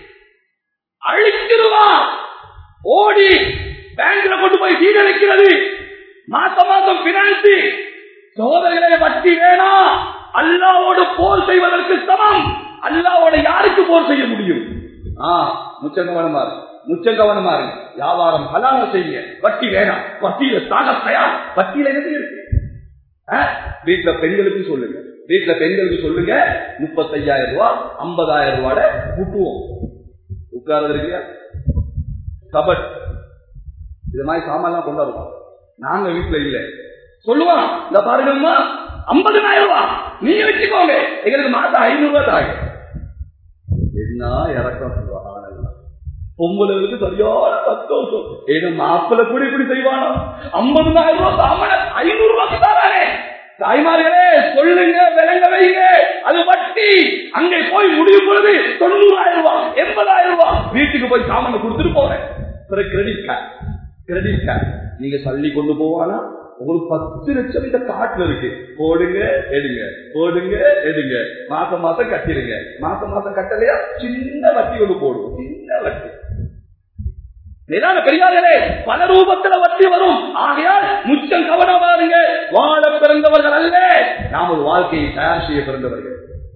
அழிச்சிருவான். ஓடி பேங்க்ல கொண்டு போய் வீட வைக்கிறது, மாசம் மாசம் பினான்ஸ். சோதனைகளை வட்டி வேணாம். அல்லாஹ்வோடு போர் செய்வதற்கு சமம். அல்லாஹ்வோட யாருக்கு போர் செய்ய முடியும்? முச்சம் கவனமா இருக்கு, முச்சம் கவனமா இருக்கு. வியாபாரம் ஹலால செய்ய, வட்டி வேணாம். வட்டியில சாக தயார். வட்டியில என்ன இருக்கு? வீட்டுல பெண்களுக்கு சொல்லுங்க, வீட்டுல பெண்களுக்கு சொல்லுங்க, முப்பத்தையாயிரம் ரூபாய் ஐம்பதாயிரம் ரூபாய் கூட்டுவோம். உட்கார்றது இல்லையா கபட், இது மாதிரி சாமான் கொண்டாடுவோம். நாங்க வீட்டுல இல்ல சொல்லுவான், இந்த பாருங்கம்மா ஐம்பதாயிரம் ரூபாய் நீங்க வச்சுக்கோங்க, எங்களுக்கு மாசம் ஐநூறு ரூபாய் தாங்க. என்ன இறக்கம் சொல்லுவாங்க. பொம்பளுக்கு சரியான சந்தோஷம். ஏன்னா மாப்பிள்ள கூட இப்படி செய்வானா? ஐம்பதாயிரம் ரூபாய் சாமான ஐநூறு ரூபாய்க்கு தானே. தாய்மார்களே சொல்லுங்க, விளங்க வைங்க, அது வட்டி. அங்கே போய் முடியும் பொழுது தொண்ணூறாயிரம் ரூபாய் எண்பதாயிரம் ரூபாய் வீட்டுக்கு போய் சாமான கொடுத்துட்டு போறேன். கிரெடிட் கார்டு, கிரெடிட் கார்டு நீங்க சல்லி கொண்டு போவானா? உங்களுக்கு பத்து லட்சம் இந்த காட்டுல இருக்கு, போடுங்க எடுங்க, போடுங்க எடுங்க, மாசம் மாசம் கட்டிடுங்க. மாசம் மாசம் கட்டலையா சின்ன வட்டி ஒன்று போடுவோம், சின்ன வட்டி. பெரியார்களே, பல ரூபத்துல வட்டி வரும். ஆகையால் முச்சம் கவனம் பாருங்க. வாழ பிறந்தவர்கள் அல்ல, நாம் ஒரு வாழ்க்கையை தயார் செய்ய பிறந்தவர்கள்.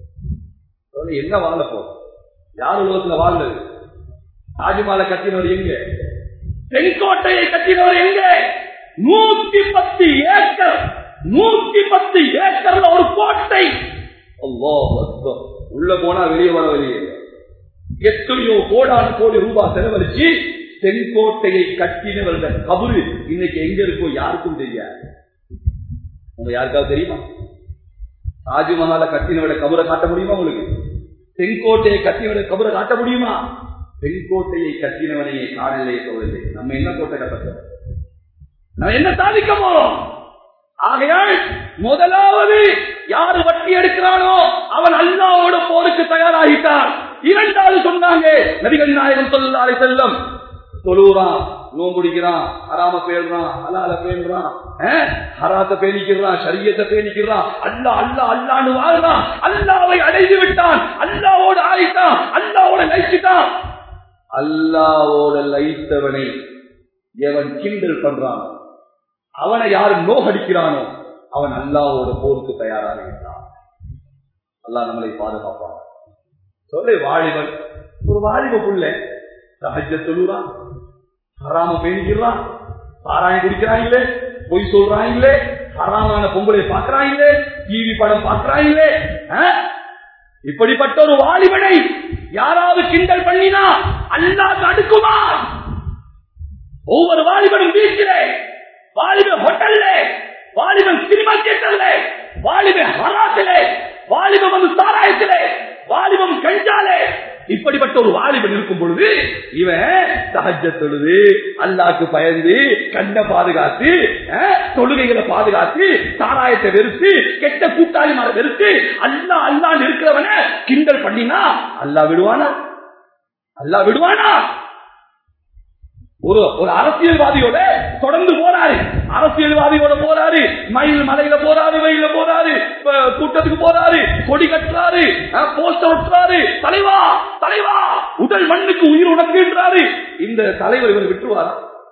என்ன வாழ போறோம்? யார் உலகத்துல வாழ்ந்தது? தாஜ்மஹாலை கட்டினவர் எங்க? செங்கோட்டையை கட்டினவர் எங்க? நூத்தி பத்து ஏக்கர், நூத்தி பத்து ஏக்கர்ல ஒரு கோட்டை. அல்லாஹ் அக்பர். உள்ள போனா வெளியே வர வெளியே எத்தனையோ கோடான கோடி ரூபாய் செலவழிச்சு செங்கோட்டையை கட்டினவர்கள் கபரு இன்னைக்கு எங்க இருக்கோ யாருக்கும் தெரியாது. உங்க யாருக்காவது தெரியுமா? தாஜ்மஹாலை கட்டினவரை கபரை காட்ட முடியுமா? உங்களுக்கு செங்கோட்டையை கட்டினவரை கபரை காட்ட முடியுமா? செங்கோட்டையை கட்டினவனையே காணலையே தோழர்களே. நம்ம என்ன கோட்டை கட்ட, நம்ம என்ன சாதிக்க போறோம்? ஆகையால் முதலாவது யாரு வட்டி எடுக்கிறானோ அவன் அல்லாஹ்வோட போருக்கு தயாராகிட்டான். இரண்டாவது சொன்னாங்க நபிகள் நாயகம் ஸல்லல்லாஹு அலைஹி வஸல்லம், தொழுறான், நோம்புடிக்கிறான், ஹராம பேணுறான், ஹலால பேணுறான், ஹராத்தை பேணிக்கிறான், ஷரியத்தை பேணிக்கிறான், அல்லாஹ் அல்லாஹ் அல்லாஹ்னு வாழ்றான். அல்லாஹ்வை அடைந்து விட்டான், அல்லாஹ்வோடு ஆயிட்டான், அல்லாஹ்வோட லயிச்சிட்டான். அல்லாஹ்வோட லயித்தவனை எவன் கிண்டல் பண்றான், அவனை யாரு நோகடிக்கிறானோ அவன் அல்லாஹ்வோட போருக்கு தயாராக இருக்கிறான். அல்லாஹ் நம்மளை பாதுகாப்பான். சொல்ல வாலிபன், ஒரு வாலிப புள்ள தஹஜ்ஜத் தொழுறான், ஹராம பேணிக்கிறான், சாராயம் குடிக்கிறாங்களே, பொய் சொல்றாங்களே, ஹராமான பொம்பளை பாக்குறாங்களே, டிவி படம் பாக்குறாங்களே. இப்படிப்பட்ட ஒரு வாலிபனை யாராவது கிண்டல் பண்ணினா அல்லாஹ் தடுக்குமா? ஒவ்வொரு வாலிபனும் வீட்டிலே, வாலிபன் ஹோட்டல்ல, வாலிபன் சினிமா தியேட்டர்ல, வாலிபன் ஹராத்திலே, வாலிபன் வந்து சாராயத்திலே, வாலிபன் கஞ்சாலே. இப்படிப்பட்ட ஒரு வாலிபன் இருக்கும் பொழுது இவன் தஹஜ்ஜத் தொழுது, அல்லாஹ்க்கு பயந்து, கண்ணை பாதுகாத்து, தொழுகைகளை பாதுகாத்து, சாராயத்தை வெறுத்து, கெட்ட கூட்டாளிமாரை வெறுத்து, அல்லாஹ் அல்லாஹ் இருக்கிறவன கிண்டல் பண்ணினா அல்லாஹ் விடுவானா? அல்லாஹ் விடுவானா? ஒரு ஒரு அரசியல்வாதியோட தொடர்ந்து போறாரு, அரசியல்வாதியோட போறாரு, மயில் மலையில போறாரு, வெயில போறாரு, கூட்டத்துக்கு போறாரு, கொடி கட்டுறாரு, போஸ்டர் ஒட்டுறாரு, தலைவா தலைவா உடல் மண்ணுக்கு உயிர் உணர்கின்றாரு. இந்த தலைவர் இவர் விட்டுருவாரா?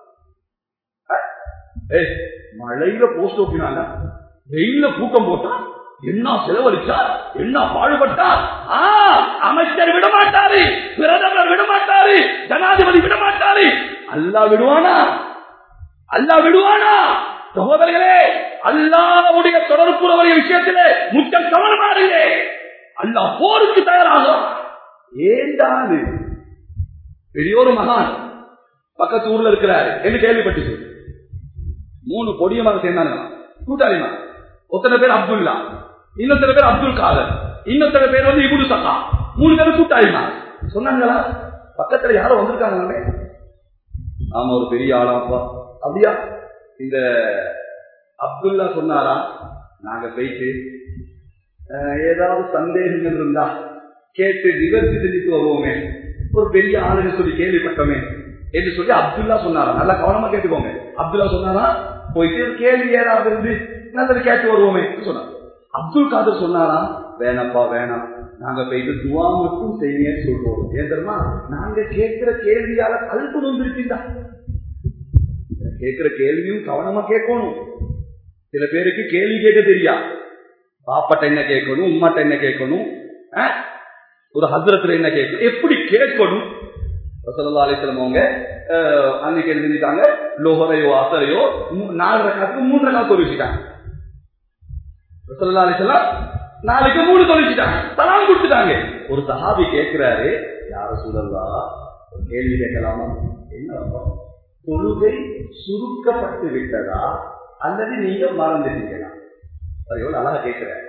மழையில போஸ்ட் ஒட்டினாங்க, வெயில கூட்டம் போட்டா, என்ன செலவழிச்சார், என்ன பாடுபட்டார். அமைச்சர் விடமாட்டாரு, பிரதமர் விடமாட்டாரு, ஜனாதிபதி விடமாட்டாரு. அல்லாஹ் விடுவானா? அல்லாஹ் விடுவானா? சகோதரர்களே, அல்லாஹ்வுடைய தொடர்புடைய விஷயத்திலே முக்கிய கவனமாறுங்க. அல்லாஹ் போருக்கு தயாராகும். ஏண்டாது பெரியோரு மகான் பக்கத்து ஊர்ல இருக்கிறாரு என்று கேள்விப்பட்டு மூணு பொடியமாக சேர்ந்தாங்க கூட்டாளிமா. ஒத்தனை பேர் அப்துல்லா, இன்னொத்தனை பேர் அப்துல் காதர், இன்னொத்தனை பேர் வந்து இபுடு சக்கா. மூணு பேரும் கூட்டாளிமா. சொன்னாங்களா பக்கத்துல யாரோ வந்திருக்காங்க? ஆமா, ஒரு பெரிய ஆளாப்பா. அப்படியா? இந்த அப்துல்லா சொன்னாரா, நாங்க போயிட்டு ஏதாவது சந்தேகங்கள் இருந்தா கேட்டு நிவர்த்தி செஞ்சுட்டு வருவோமே, ஒரு பெரிய ஆளுன்னு சொல்லி கேள்விப்பட்டோமே என்று சொல்லி அப்துல்லா சொன்னாரா. நல்லா கவனமா கேட்டுக்கோங்க. அப்துல்லா சொன்னாரா, போயிட்டு கேள்வி ஏதாவது இருந்து நல்லது கேட்டு வருவோமே சொன்னார். அப்துல் காதர் சொன்னாரா, வேணப்பா வேணாம், நாங்க போயிட்டு துவா மட்டும் செய்யுங்கன்னு சொல்றோம். ஏன் தெரியுமா, நாங்க கேட்கிற கேள்வியால கல்பு வந்துருக்கீங்க. கேட்கிற கேள்வியும் கவனமா கேட்கணும். சில பேருக்கு கேள்வி கேட்க தெரியா, பாப்பாட்ட என்ன கேட்கணும், உம்மாட்ட என்ன கேட்கணும், ஒரு ஹஸ்ரத்துல என்ன கேட்கணும், எப்படி கேட்கணும். ரசூலுல்லாஹி அலைஹி வஸல்லம் அவங்க அன்னைக்கு எழுதிட்டாங்க, லோஹரையோ அசரையோ நாலு ரக்காத்துக்கு மூன்று ரக்காத் தொழுவிட்டாங்க. ரசூலுல்லாஹி அலைஹி வஸல்லம் நாளைக்கு மூணு தொழுவிட்டாங்க, சலாம் கொடுத்துட்டாங்க. ஒரு சஹாபி கேட்கிறாரு, யா ரசூலல்லாஹ் ஒரு கேள்வி கேட்கலாமா? என்ன, தொழுகை சுருக்கப்பட்டு விட்டதா அல்லது நீங்க மறந்துட்டீங்களா? எவ்வளவு அழகா கேட்கிறாரு.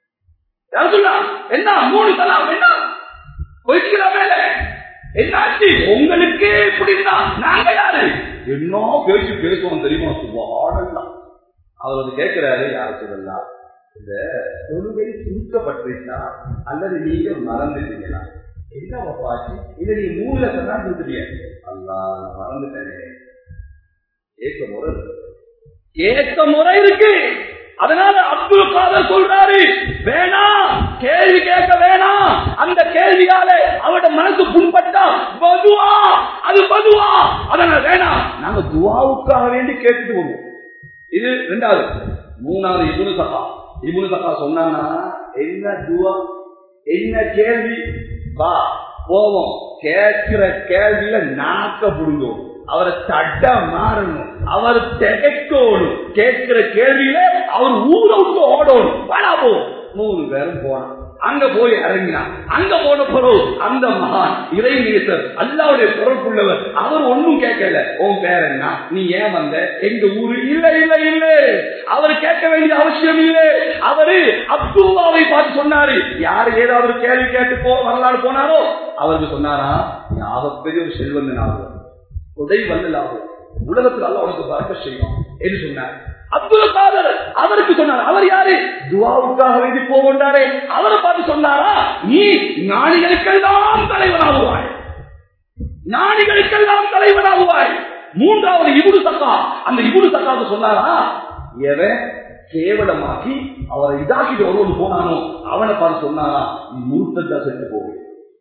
என்ன மூணு சலாம், என்ன போயிட்டு மேல என்னாச்சு உங்களுக்கு எப்படின்னா நாங்க யாரு என்ன பேசி பேசுவோம் தெரியுமா? சுபாடலாம். அவர் வந்து கேட்கிறாரு, யாரு சொல்லலாம், இந்த தொழுகை சுருக்கப்பட்டுச்சா அல்லது நீங்க மறந்துட்டீங்களா? என்ன பாச்சு இதை நீங்க மூணு லட்சம் தான் கொடுத்துட்டீங்க. அல்லா மறந்துட்டேனே. ஏக்க முறை ஏக்க முறை இருக்கு. அதனால அப்துல் காதர் சொல்றாரு, வேணாம் கேள்வி கேட்க வேணாம். அந்த கேள்வியால அவருடைய மனசு புண்பட்டா பதுவா, அது பதுவா. அதனால வேணாம், நாங்க துவாவுக்காக வேண்டி கேட்டுட்டு வருவோம். இது ரெண்டாவது. மூணாவது இப்னு சக்கா. இப்னு சக்கா சொன்னானா, என்ன துவா என்ன கேள்வி, வா போவோம். கேட்கிற கேள்வியில நாக்க புடுங்கும், அவரை தட்ட மாறணும், அவர் திகைக்கணும். கேட்கிற கேள்வியில அவர் ஊரை விட்டு ஓடணும். வேணா போ. மூணு பேரும் போனான். அங்க போய் இறங்கினான். அங்க போன பிறகு அந்த மகான் இறைநேசர் அல்லாவுடைய பொருட்புள்ளவர், அவர் ஒன்னும் கேட்கல. உன் பேர் என்ன, நீ ஏன் வந்த, எங்க ஊரு, இல்ல இல்ல இல்ல, அவர் கேட்க வேண்டிய அவசியம் இல்லை. அவரு அப்துல்லாவை பார்த்து சொன்னாரு, யாரு ஏதாவது கேள்வி கேட்டு போ வரலாறு போனாரோ அவருக்கு சொன்னாரா, யாவப்பெரிய ஒரு செல்வந்தன் ஆகும், உடை வந்தலாகும், உலகத்தில் அல்ல உனக்கு பார்க்க செய்யும் என்று சொன்னார். அப்துல் காதர் அவருக்கு சொன்னார். அவர் யாரு, துவாவுக்காக வேண்டி போகின்றாரே, அவரை பார்த்து சொன்னாரா, நீ ஞானிகளுக்கெல்லாம் தலைவனாகுவாய், ஞானிகளுக்கெல்லாம் தலைவனாகுவாய். மூன்றாவது இப்னு சக்கா. அந்த இப்னு சக்காவுக்கு சொன்னாரா, எவன் கேவலமாக்கி அவரை இதாக்கிட்டு ஒருவன் போனானோ அவனை பார்த்து சொன்னாரா, நீ மூர்த்தா சென்று போவேன்,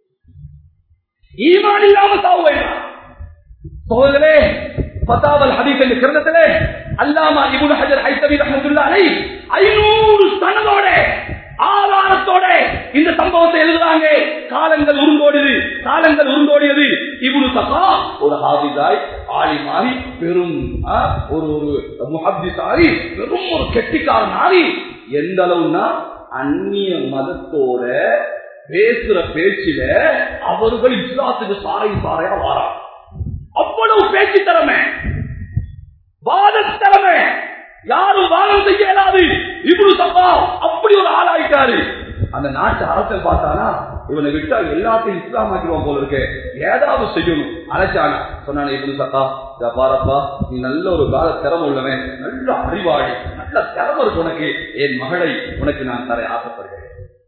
ஈமான் இல்லாம சாவுவேன். சோதரே பத்தாவல் ஹதீஸ் என்ற கிரந்தத்திலே அல்லாமா இப்னு ஹஜர் ஹைத்தமி ரஹ்மத்துல்லாஹி அலைஹி ஐநூறு சனதோட ஆதாரத்தோட இந்த சம்பவத்தை எழுதுறாங்க. காலங்கள் உருண்டோடியது, காலங்கள் உருண்டோடியது. இப்னு சக்கா ஒரு ஹாஃபிஸாய், ஆலிமாய், பெரும் ஒரு ஒரு முஹத்திஸாய், பெரும் ஒரு கெட்டிக்காரனாய், எந்த அளவுனா அந்நிய மதத்தோட பேசுற பேச்சில அவர்கள் இஸ்லாத்துக்கு சாரை சாரையா வாரா. அவ்வளவு பேச்சு திறமை, வாத திறமை, யாரும் வாதம் செய்ய இயலாது. இப்னு சக்கா அப்படி ஒரு ஆளாயிட்டாரு. அந்த நாட்டு அரசல் பார்த்தானா, இவனை விட்டா எல்லாத்தையும் இஸ்லாம் ஆக்கிடுவான் போல இருக்கு, ஏதாவது செய்யணும். அழைச்சானா, சொன்னான இப்னு சக்கா, பாரப்பா, நீ நல்ல ஒரு கால திறமை உள்ளவன், நல்ல அறிவாளி, நல்ல திறமை இருக்கு உனக்கு, என் மகளை உனக்கு நான் தர ஆசைப்படுகிறேன்.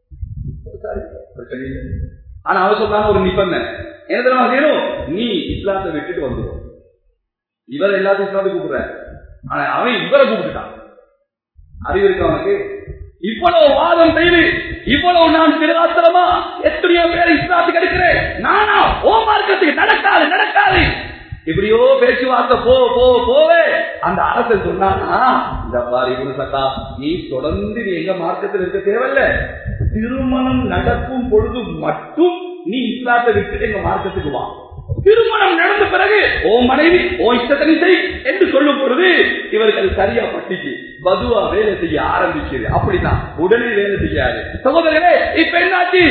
ஆனா அவர் சொன்னாங்க ஒரு நிபந்தனை, என்ன தெரியுமா செய்யணும், நீ இஸ்லாத்தை விட்டுட்டு வந்துடும். இவர் எல்லாத்தையும் இஸ்லாத்துக்கு கூப்பிடுற, ஆனா அவன் இவரை கூப்பிட்டுட்டான். அறிவு இருக்கு அவனுக்கு? இவ்வளவு வாதம் செய்து இவ்வளவு நான் திருவாத்திரமா எத்தனையோ பேரை இஸ்லாத்துக்கு எடுக்கிறேன், நானா ஓ மார்க்கத்துக்கு நடக்காது நடக்காது இப்படியோ பேச்சுவார்த்தை போ போ போவே அந்த அரசன் சொன்னானா, இந்த பாரு இவனு சக்கா, நீ தொடர்ந்து நீ எங்க மார்க்கத்தில் இருக்க தேவையில்ல, திருமணம் நடக்கும் பொழுது மட்டும் நீ இஸ்லாத்தை விட்டு எங்க மார்க்கத்துக்கு வா. திருமணம் நடந்த பிறகு ஓ மனைவி ஓ இஷ்டத்தை செய் என்று சொல்லும் பொழுது இவர்கள் சரியா பட்டிக்கு பதுவா வேலை செய்ய ஆரம்பிச்சது. அப்படிதான் உடனே வேலை செய்யாது. சகோதரர்களே, இப்ப என்னாச்சு?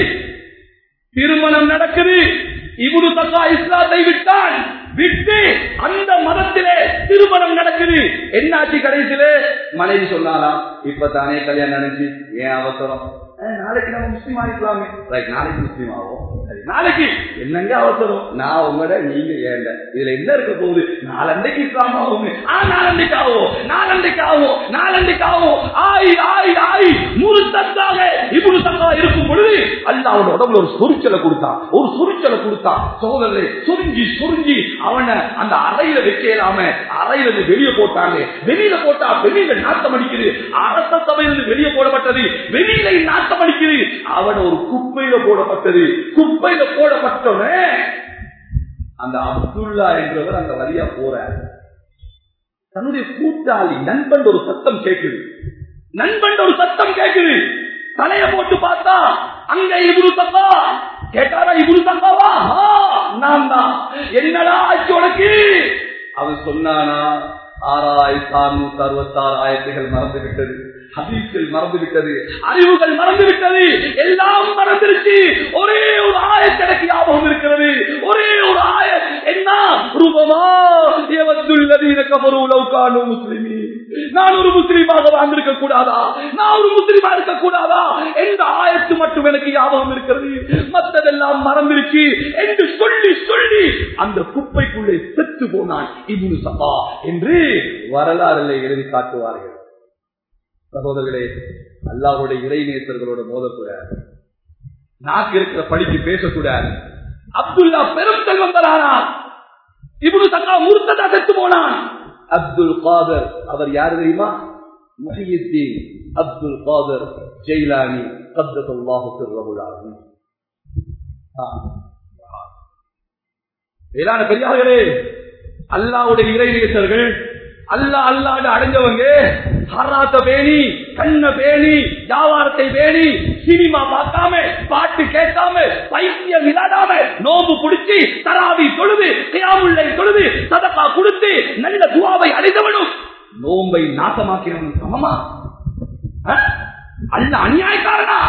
திருமணம் நடக்குது, இப்னு தக்கா இஸ்லாத்தை விட்டான், விட்டு அந்த மதத்திலே திருமணம் நடக்குது. என்னாச்சு? கடைசியிலே மனைவி சொன்னாலாம், இப்பதானே கல்யாணம் நடந்துச்சு, ஏன் அவசரம், நாளைக்கு நம்ம முஸ்லீம் ஆகிக்கலாமே, நாளைக்கு முஸ்லீம் ஆகும், சரி நாளைக்கு என்னங்க அவசரம், நான் உங்களோட நீங்க ஏண்ட இதுல என்ன இருக்க போகுது, நாலண்டைக்கு இஸ்லாம் ஆகும், நாலண்டைக்கு ஆகும் நாலண்டைக்கு ஆகும் நாலண்டைக்கு ஆகும் ஆய் ஆய் ஆய் முழுத்தத்தாக இப்னு தக்கா இருக்கும் பொழுது அல்லாஹ் உடம்புல ஒரு சொரிச்சலை கொடுத்தான், ஒரு சொரிச்சலை கொடுத்தான். சோதனை சுருங்கி சுருங்கி அவனை அந்த அறையில வைக்கலாம அறையில வெளியே போட்டாங்க. வெளியில போட்டா வெளியில நாட்டம் அடிக்குது. அரச சபையிலிருந்து வெளியே போடப்பட்டது, வெளியில நாட்டம் அடிக்குது. அவன் ஒரு குப்பையில போடப்பட்டது. குப்பையில போடப்பட்டோன்னே அந்த அப்துல்லா என்றவர் அந்த வழியா போறார். தன்னுடைய கூட்டாளி நண்பன் ஒரு சத்தம் கேட்குது, நண்பன் ஒரு சத்தம் கேட்குது. தலைய போட்டு பார்த்தா அங்க இப்னு தக்கா. கேட்டாரா இப்னு தக்காவா? நான் தான். என்னடா ஆச்சு உனக்கு? அவன் சொன்னானா, ஆறாயிரத்தி அறுநூத்தி அறுபத்தி ஆறு ஆயிரத்துகள் மறந்து விட்டது, ஹதீஸ்கள் மறந்து விட்டது, அறிவுகள் மறந்து விட்டது, எல்லாம் மறந்துருச்சு. ஒரே ஒரு ஆயத் எனக்கு ஞாபகம் இருக்கிறது. ஒரே ஒரு ஆயத் என்ன? ரூபமா யவத்துல்லதீன கஃபரு லவ் கானூ முஸ்லிமீன். நான் ஒரு முஸ்லிமாக வாழ்ந்திருக்க கூடாதா, நான் ஒரு முஸ்லிமா இருக்க கூடாதா என்ற ஆயத்து மட்டும் எனக்கு ஞாபகம் இருக்கிறது, மற்றதெல்லாம் மறந்துருச்சு என்று சொல்லி சொல்லி அந்த குப்பைக்குள்ளே செத்து போனான் இப்னு சபா என்று வரலாறுல எழுதி காட்டுவார்கள். சகோதரர்களே, அல்லாஹ்வுடைய இறைநேசர்களோட மோதக்கூடாது, நாக்கு இருக்கிற படிக்கு பேசக்கூடாது. அப்துல்லா பெரும் செல்வந்தரானார், இப்னு தக்கா முர்த்ததா செத்து போனான். அப்துல் காதர் அவர் யார் தெரியுமா? முஹியுத்தீன் அப்துல் காதர் ஜெயிலானி கத்தல்லாஹு சிர்ரஹுல் அஸீம். மேலான பெரியார்களே, அல்லாஹ்வுடைய இறைநேசர்கள், அல்லாஹ் அல்லாஹ்ட அடைஞ்சவங்க ஹராத்த பேணி, கண்ண பேணி, வியாபாரத்தை பேணி, சினிமா பார்க்காம, பாட்டு கேட்காம, பைத்தியம் விளையாடாம, நோம்பு பிடிச்சி தராவி தொழுது, கியாமுல்லை தொழுது, சதகா கொடுத்து நல்ல துஆவை அடைந்தவனும் நோம்பை நாசமாக்கினவனும் சமமா? அல்ல அநியாயக்காரனா?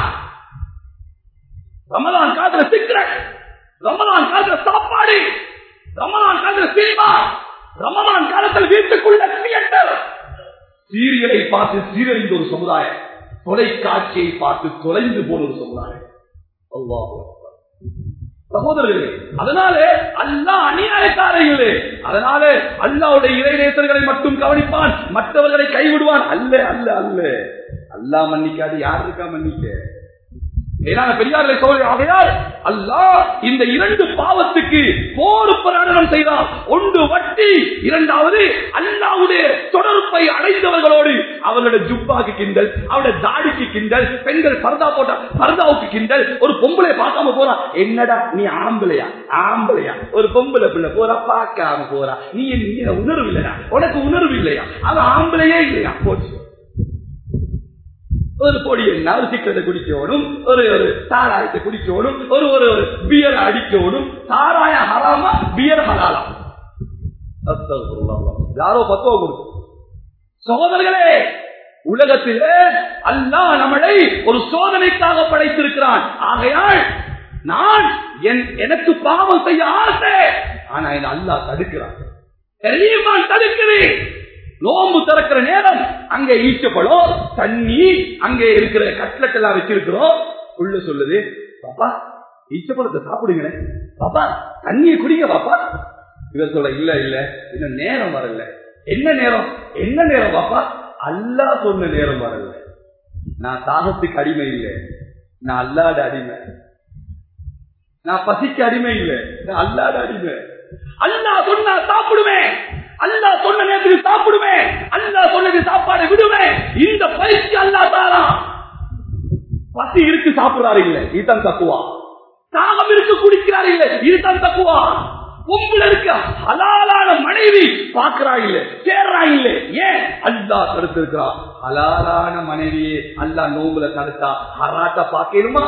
ரமலான் காலத்துல சிகரெட், ரமலான் காலத்துல சாப்பாடு, ரமலான் காலத்துல சினிமா, ரமலான் காலத்தில் வீட்டுக்குள்ள தியேட்டர், சீரியலை பார்த்து சீரழிந்த ஒரு சமுதாயம், தொலைக்காட்சியை பார்த்து தொலைந்து போன ஒரு சமுதாயம். அல்லாஹ் சகோதரர்களே, அதனால அல்லாஹ் அநியாயக்காரர்களே, அதனால அல்லாஹ்வுடைய இறைநேசர்களை மட்டும் கவனிப்பான், மற்றவர்களை கைவிடுவான். அல்ல அல்ல அல்ல அல்லாஹ் மன்னிக்காது, யார் இருக்கா மன்னிக்க? மேலான பெரியார்களை சோதனையால் அல்லாஹ் இந்த இரண்டு பாவத்துக்கு போர் பிரகடனம் செய்தார். ஒன்று வட்டி, இரண்டாவது அல்லாஹ்வுடைய தொடர்பை அடைந்தவர்களோடு அவர்களுடைய ஜுப்பாக்கு கிண்டல், அவருடைய தாடிக்கு கிண்டல், பெண்கள் பர்தா போட்டா பர்தாவுக்கு கிண்டல். ஒரு பொம்பளை பார்க்காம போறா, என்னடா நீ ஆம்பளையா ஆம்பளையா ஒரு பொம்பளை பிள்ளை போறா பார்க்காம போறா, நீ என்ன உணர்வு இல்லையா, உனக்கு உணர்வு இல்லையா, அது ஆம்பளையே இல்லையா, போச்சு. ஒரு பொடி என்ன, ஒரு சிக்கத்தை குடிக்கணும், ஒரு ஒரு சாராயத்தை குடிக்கணும், ஒரு ஒரு பியர் அடிக்கணும். சாராய ஹராமா, பியர் ஹலாலா? யாரோ பத்துவ கொடுக்கும். சகோதரர்களே, உலகத்திலே அல்லாஹ் நம்மளை ஒரு சோதனைக்காக படைத்திருக்கிறான். ஆகையால் நான் எனக்கு பாவம் செய்ய ஆசை, ஆனா என்ன அல்லாஹ் தடுக்கிறான், தடுக்கிறேன். நோம்பு திறக்கிற நேரம் அங்கே ஈச்சப்பழம், தண்ணி, அங்கே இருக்கிற கட்லெட் எல்லாம் வச்சிருக்கிறோம். உள்ள சொல்லுது, பாப்பா ஈச்சப்பழத்தை சாப்பிடுங்களேன், பாப்பா தண்ணியை குடிங்க பாப்பா. இவர் சொல்ல, இல்ல இல்ல இன்னும் நேரம் வரல. என்ன நேரம்? என்ன நேரம் பாப்பா? அல்லாஹ் சொன்ன நேரம் வரல. நான் தாகத்துக்கு அடிமை இல்லை, நான் அல்லாத அடிமை. நான் பசிக்கு அடிமை இல்லை, நான் அல்லாத அடிமை. அல்லாஹ் சொன்னா சாப்பிடுவேன், அல்லாஹ் சொன்ன நேரத்துக்கு சாப்பிடுவேன், அல்லாஹ் சொன்னது சாப்பாடை விடுவேன். இந்த பயிற்சி அல்லாஹ் தாரா. பசி இருக்கு சாப்பிடுறாரு இல்ல, இதுதான் தக்குவா. தாகம் இருக்கு குடிக்கிறாரு இல்ல, இதுதான் தக்குவா. பொம்புல இருக்க ஹலாலான மனைவி பாக்குறா இல்ல, சேர்றா இல்ல, ஏன் அல்லாஹ் தடுத்திருக்கிறா. ஹலாலான மனைவியே அல்லாஹ் நோம்புல தடுத்தா ஹராட்ட பாக்கணுமா?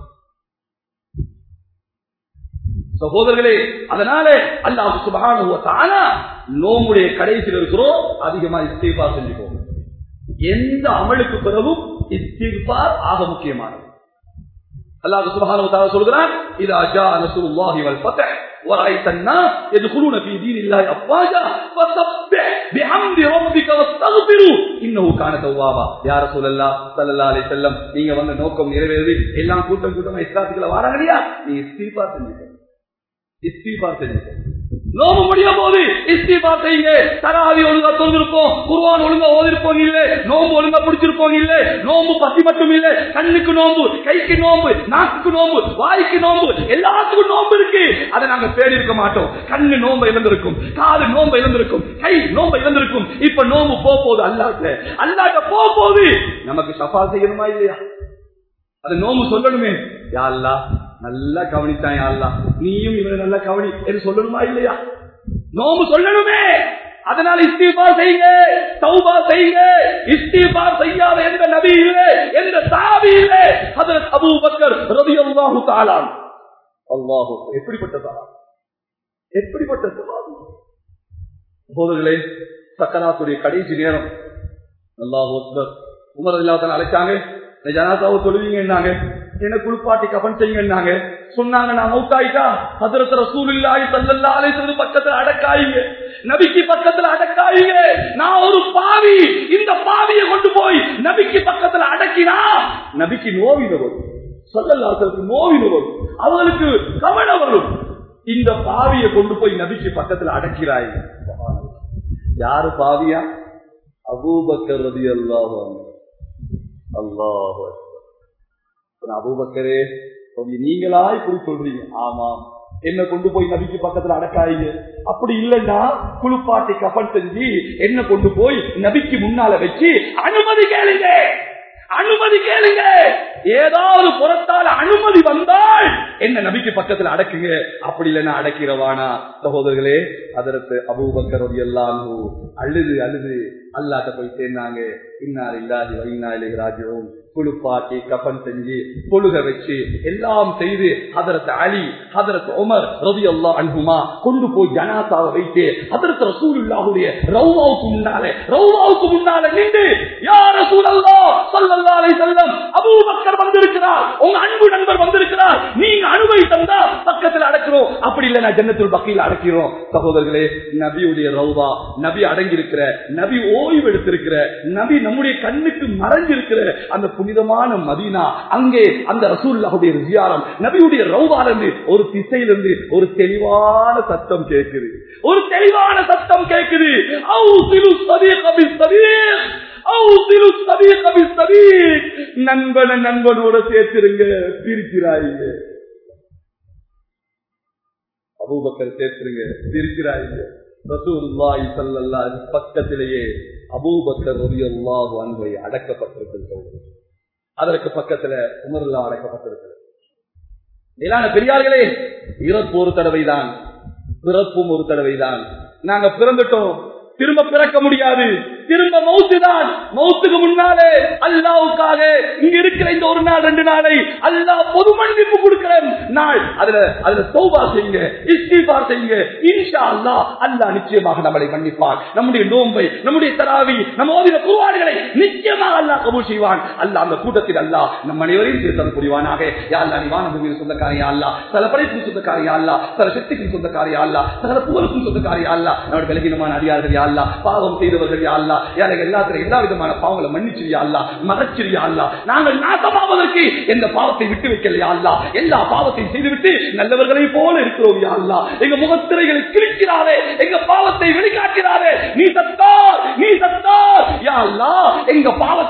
சகோதரர்களே, அதனால அல்லாஹ் சுப்ஹானஹு வ தஆலா நோம்புடைய கடைசியில் இருக்கிறோம், அதிகமா இஸ்திக்பார் செஞ்சுக்கோங்க. எந்த அமலுக்கு பிறகும் இஸ்திக்பார் ஆக முக்கியமானது. அல்லாஹ் சுப்ஹானஹு வ தஆலா சொல்கிறான், இதா ஜா நஸ்ருல்லாஹி வல் ஃபத்ஹ் ورأيت الناس يدخلون في دين الله أفواجا فسبح بحمد ربك واستغفره إنه كان توابا. يا رسول الله صلى الله عليه وسلم, நீங்க வந்த நோக்கம் நிறைவேறுது, எல்லாம் கூட்டம் கூட்டமா இஸ்லாத்துக்குள்ள வராங்க இல்லையா, நீ இஸ்திக்பார் செஞ்சுக்க, இஸ்திக்பார் செஞ்சுக்க. நோம்பு முடியும் போது இஸ்திக்பார் செய்யுங்க. தராவி ஒழுங்கா தொழுதிருப்போம், குர்ஆன் ஒழுங்கா ஓதிருப்போம் இல்ல, நோம்பு ஒழுங்கா பிடிச்சிருப்போம் இல்ல, நோம்பு பசி மட்டும் இல்ல, கண்ணுக்கு நோம்பு, கைக்கு நோம்பு, நாக்குக்கு நோம்பு, வாய்க்கு நோம்பு, எல்லாத்துக்கும் நோம்பு இருக்கு. அதை நாங்க தேடி இருக்க மாட்டோம். கண்ணு நோம்பு இழந்திருக்கும், காது நோம்பு இழந்திருக்கும், கை நோம்பு இழந்திருக்கும். இப்ப நோம்பு போ போகுது அல்லாஹ்ட்ட, அல்லாஹ்ட்ட போ போகுது. நமக்கு ஷஃபா செய்யணுமா இல்லையா? அது நோம்பு சொல்லணுமே, யா அல்லாஹ் நல்லா கவனித்தான், யா அல்லாஹ் நீயும் இவனை நல்லா கவனி என்று சொல்லணுமா இல்லையா? நோம்பு சொல்லணுமே. அதனால இஸ்திக்பார் செய்யுங்க, தௌபா செய்யுங்க. இஸ்திக்பார் செய்யாத எந்த நபி இல்லை, எந்த சஹாபி இல்லை. ஹஜ்ரத் அபூபக்கர் ரலியல்லாஹு தஆலா, அல்லாஹ் எப்படிப்பட்ட சஹாபி, எப்படிப்பட்ட சஹாபி. சகோதரர்களே, சக்கராத்துடைய கடைசி நேரம், அல்லாஹு அக்பர். உமர் ரலியல்லாஹு தஆலா அழைச்சாங்க, ஜனாசாவை தொழுவீங்கன்னாங்க, என்ன குளிப்பாட்டி கஃன் செய்யுங்கன்னாங்க. சொன்னாங்க, நான் மௌத்தாயிட்டா ஹஜ்ரத் ரசூலுல்லாஹி ஸல்லல்லாஹு அலைஹி வஸல்லம் பக்கத்துல அடக்காயிங்க, நபிக்கு பக்கத்துல அடக்காயிங்க. நான் ஒரு பாவி, இந்த பாவியை கொண்டு போய் நபிக்கு பக்கத்துல அடக்கினா நபிக்கு நோவின வரும், ஸல்லல்லாஹு அலைஹி வஸல்லம் நோவின வரும், அவங்களுக்கு கவனம் வரும். இந்த பாவியை கொண்டு போய் நபிக்கு பக்கத்துல அடக்கிறாய். யாரு பாவியா? அபூபக்கர் ரலியல்லாஹு அன்ஹு. அல்லாஹ் அபூபக்கரே, நீங்களா இப்படி சொல்றீங்க? ஆமாம், என்ன கொண்டு போய் நபிக்கு பக்கத்துல அடக்காயிங்க. அப்படி இல்லைன்னா குளிப்பாட்டி கஃன் செஞ்சு என்ன கொண்டு போய் நபிக்கு முன்னால வச்சு அனுமதி கேளுங்க, அனுமதி கேளுங்க. ஏதாவது புறத்தால அனுமதி வந்தால் என்ன நபிக்கு பக்கத்துல அடக்குங்க, அப்படி இல்லைன்னா அடக்கிறவானா. சகோதரர்களே, அதற்கு அபூபக்கர் ரலியல்லாஹு அன்ஹு அழுது அழுது அல்லாஹ்ட்ட போய் சேர்ந்தாங்க. இன்னா லில்லாஹி வ இன்னா இலைஹி ராஜிஊன். குளிப்பாட்டி கஃன் செஞ்சு தொழுக வச்சு எல்லாம் செய்து ஹஜ்ரத் அலி, ஹஜ்ரத் உமர் ரலியல்லாஹு அன்ஹுமா கொண்டு போய் ஜனாசாவை வைத்து ஹஜ்ரத் ரசூலுல்லாஹுடைய ரௌவாவுக்கு முன்னால ரௌவாவுக்கு முன்னால நின்று, யா ரசூலல்லாஹ் ஸல்லல்லாஹு அலைஹி வஸல்லம், அபூபக்கர் வந்திருக்கிறார், உங்க அன்பு நண்பர் வந்திருக்கிறார், நீங்க அனுமதி தந்தா பக்கத்துல அடக்கிறோம், அப்படி இல்ல நான் ஜன்னத்துல் பக்கீல அடக்கிறோம். சகோதரர்களே, நபியுடைய ரௌவா, நபி அடங்கி இருக்கிற, நபி ஓய்வு எடுத்திருக்கிற, நபி நம்முடைய கண்ணுக்கு மறைஞ்சிருக்கிற அந்த புனிதமான மதீனா, அங்கே அந்த ரசூலுல்லாஹுடைய ஜியாரம், நபியுடைய ரௌவாலிருந்து ஒரு திசையிலிருந்து ஒரு தெளிவான சத்தம் கேட்குது, ஒரு தெளிவான சத்தம் கேட்குது. நண்பன நண்பனோட சேர்த்திருங்க, பிரிக்கிறாயிங்க. அபூபக்கர் சேர்த்திருங்க, பிரிக்கிறாயிங்க. ரசூலுல்லாஹி ஸல்லல்லாஹு அலைஹி வஸல்லம் பக்கத்திலேயே அபூபக்கர் ரலியல்லாஹு அன்ஹு அடக்கப்பட்டிருக்கிறது. அதற்கு பக்கத்துல உமர் ரலியல்லாஹு அடக்கப்பட்டிருக்கிறது. மேலான பெரியார்களே, இறப்பு ஒரு தடவைதான், பிறப்பும் ஒரு தடவைதான். நாங்க பிறந்துட்டோம், திரும்ப பிறக்க முடியாது, திரும்ப மௌத்து தான். மௌத்துக்கு முன்னாலே அல்லாஹ்வுக்காக இங்க இருக்கிற இந்த ஒரு நாள் ரெண்டு நாளை அல்லாஹ் பொது மன்னிப்பு கொடுக்கிற நாள். அதுல அதுல தௌபா செய்யுங்க, இஸ்திக்பார் செய்யுங்க. இன்ஷா அல்லாஹ் அல்லாஹ் நிச்சயமாக நம்மளை மன்னிப்பான். நம்முடைய நோன்பை, நம்முடைய தராவி, நம்ம ஓதின குர்ஆன்களை நிச்சயமாக அல்லாஹ் கபூல் செய்வான். அல்லாஹ் அந்த கூட்டத்தில் அல்லாஹ் நம் அனைவரையும் திருத்தம் புரிவானாக. யா அல்லாஹ், நீ வானபூமியின் சொந்தக்காரியா அல்லாஹ், சகல படைப்புக்கும் சொந்தக்காரியா அல்லாஹ், சகல சக்திக்கும் சொந்தக்காரியா அல்லாஹ், சகல புகழுக்கும் சொந்தக்காரியா அல்லாஹ், நம்முடைய பலகீனமான அடியார்கள் யா அல்லாஹ், பாவம் செய்தவர்கள் யா அல்லாஹ், எனக்கு எல்லாத்திலும் எல்லா விதமான பாவங்களை மன்னிச்சிரியா அல்லாஹ், மறைச்சிரியா அல்லாஹ். நாங்கள் நாசமாவதற்கு எந்த பாவத்தை விட்டு வைக்கலையா அல்லாஹ், எல்லா பாவத்தையும் செய்துவிட்டு நல்லவர்களை போல இருக்கிறோம் யா அல்லாஹ். எங்க முகத்திரைகளை கிழிக்கிறாரே, எங்க பாவத்தை வெளிக்காட்டுகிறாரே, நீ சத்தார், நீ சத்தார் யா அல்லாஹ். எங்க பாவத்தை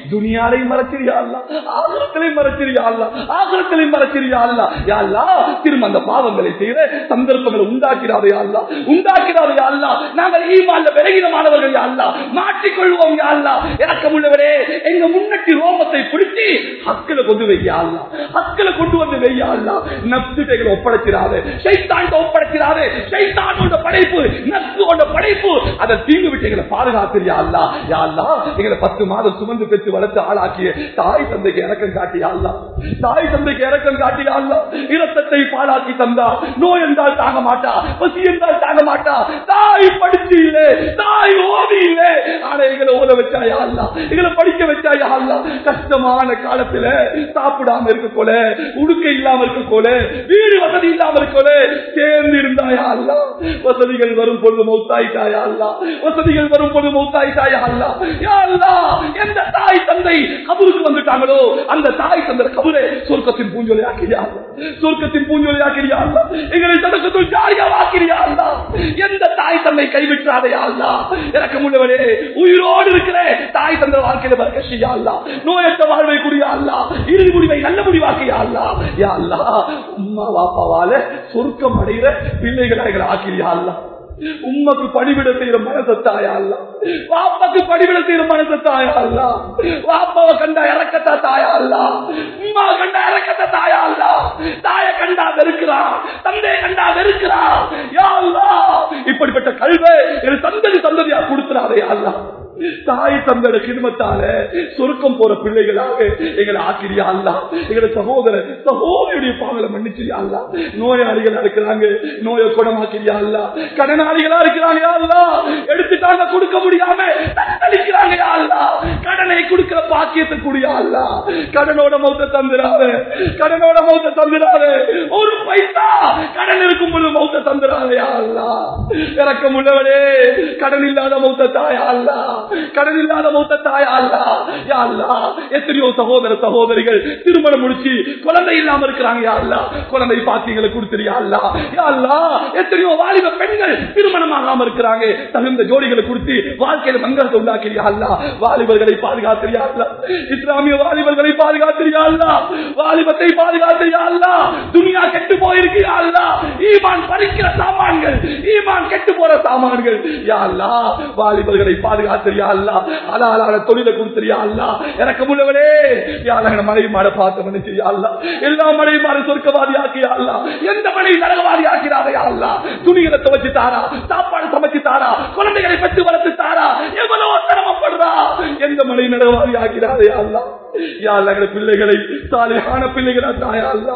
துனியாலையும் மறைச்சிரியா அல்லா, ஆகிரத்திலையும் மறைச்சிரியா அல்லா, ஆகிரத்திலையும் மறைச்சிரியா அல்லா. யா அல்லாஹ் திரும்ப அந்த பாவங்களை செய்த சந்தர்ப்பங்களை உண்டாக்கிறாதே அல்லா, உண்டாக்கிறாதே அல்லா. நாங்கள் ஈமான்ல விலகினமானவர்கள் யா அல்லாஹ், மாற்றிக்கொள்வோம் யா அல்லாஹ். இரக்கமுள்ளவரே, எங்க முன்னட்டி ரோமத்தை பிடிச்சி ஹக்கில கொண்டு வையா அல்லா, ஹக்கில கொண்டு வந்து வையா அல்லா. நப்சுகளை ஒப்படைக்கிறாதே, ஷைத்தான்ட ஒப்படைக்கிறாதே. ஷைத்தானோட படைப்பு, நப்சுவோட படைப்பு, அதை தீங்கு விட்டு எங்களை பாதுகாத்திரியா அல்லா. யா அல்லாஹ் எங்களை பத்து மாதம் சுமந்து பெற்று வளர்த்து ஆளாக்கிய தாய் தந்தைக்கு இறக்கம் காட்டியா அல்லா, தாய் தந்தைக்கு இறக்கம் காட்டியா அல்லா. இரத்தத்தை பாழாக்கி தந்தா, நோய் என்றால் தாங்க மாட்டா, பசி என்றால் தாங்க மாட்டா. தாய் படிச்சு இல்லை, தாய் ஓதி இல்லை, ஆனா எங்களை ஓத வச்சாயா அல்லா, எங்களை படிக்க வச்சாயா அல்லா. கஷ்டமான காலத்துல சாப்பிடாம இருக்க போல, உடுக்க இல்லாம இருக்க போல, வீடு வசதி இல்லாம இருக்க போல சேர்ந்து இருந்தாயா அல்லா. வசதிகள் வரும் பொழுது மௌத்தாயிட்டாயா அல்லா, வசதிகள் வரும் பொழுது மௌத்தாயிட்டாயா அல்லா. யா அல்லாஹ், எந்த தாய் தந்தை கபருக்கு வந்துட்டாங்களோ அந்த தாய் தந்தை கபரை சொர்க்கத்தின் பூஞ்சொலி ஆக்கிறியா அல்லா, சொர்க்கத்தின் பூஞ்சொலி ஆக்கிறியா அல்லா. எங்களை சதக்கத்துல் ஜாரியா ஆக்கிறியா அல்லா. எந்த தாய் தந்தை கைவிட்டாதையா அல்லா. இரக்கமுள்ளவனே, உயிரோடு இருக்கிற தாய் தந்தை வாழ்க்கையில பரக்கத் செய்யா அல்லா, நோயற்ற வாழ்வை குடியா அல்லா, இறுதி முடிவை நல்ல முடிவாக்கியா அல்லா. யா அல்லாஹ், உம்மா வாப்பாவால சொர்க்கம் அடைகிற பிள்ளைகளை ஆக்கிறியா அல்லா. உம்மக்கு படிவிட செய்யற மனசத்தாயா அல்ல, வாப்பாக்கு படிவிட செய்யற மனசத்தாயா அல்ல. வாப்பாவை கண்டா இறக்கத்தா தாயா அல்ல, உம்மா கண்டா இறக்கத்தா தாயா அல்ல. தாய கண்டா வெறுக்கிறா, தந்தையை கண்டா வெறுக்கிறா. யா அல்லாஹ், இப்படிப்பட்ட கல்வை சந்ததி சந்ததியா கொடுத்துறாதே அல்ல. தாய் தந்தோட கிருமத்தால சொருக்கம் போற பிள்ளைகளாக எங்களை ஆக்கிரியா அல்லா. எங்களை சகோதர சகோதரியுடைய பாவங்களை மன்னிச்சிரியா அல்லா. நோயாளிகளா இருக்கிறாங்க, நோயை குணமாக்கிரியா அல்லா. கடனாளிகளா இருக்கிறாங்க யா அல்லா, எடுத்துட்டாங்க கொடுக்க முடியாம தத்தளிக்கிறாங்க யா அல்லா. கடனை கொடுக்கிற பாக்கியத்தை கூடியா அல்லா. கடனோட மௌத்த தந்துராது, கடனோட மௌத்த தந்துராது. ஒரு பைசா கடன் இருக்கும் பொழுது மௌத்த தந்துராது யா அல்லா. இறக்கம் உள்ளவனே, கடன் இல்லாத மௌத்த தாயா அல்லா, கடன் இல்லாத மௌத்த தாயா அல்லா. யா அல்லாஹ், எத்தனையோ சகோதர சகோதரிகள் திருமணம் முடிச்சு குழந்தை இல்லாம இருக்கிறாங்க யா அல்லாஹ், குழந்தை பாக்கியங்களை கொடுத்துறியா அல்லா. யா அல்லாஹ், எத்தனையோ வாலிப பெண்கள் திருமணம் ஆகாம இருக்கிறாங்க, தகுந்த ஜோடிகளை கொடுத்து வாழ்க்கையில மங்களத்தை உண்டாக்கிறியா அல்லா. வாலிபர்களை பாதுகாத்திரியா அல்லா, இஸ்லாமிய வாலிபர்களை பாதுகாத்திரியா அல்லா, வாலிபத்தை பாதுகாத்திரியா அல்லா. துனியா கெட்டு போயிருக்கியா அல்லா, ஈமான் பறிக்கிற சாமான்கள், ஈமான் கெட்டு போற சாமான்கள். யா அல்லாஹ், வாலிபர்களை பாதுகாத்திரியா அல்லா, ஹலாலான தொழிலை கொடுத்திரியா அல்லா. இரக்கமுள்ளவனே, யா அல்லாஹ், மனைவி மாட பார்த்து மன்னிச்சிரியா அல்லா. எல்லா மனைவி மாட சொர்க்கவாதி ஆக்கியா அல்லா, எந்த மனைவி நரகவாதி ஆக்கிறாரே யா அல்லா. துணிகளை துவைச்சு தாரா, சாப்பாடு சமைச்சு தாரா, குழந்தைகளை பெற்று வளர்த்து தாரா, எவ்வளவு சிரமப்படுறா, எந்த மனைவி நரகவாதி ஆக்கிறாரே யா அல்லா. யா அல்லாஹ், பிள்ளைகளை சாலிஹான பிள்ளைகளா தாயா அல்லா,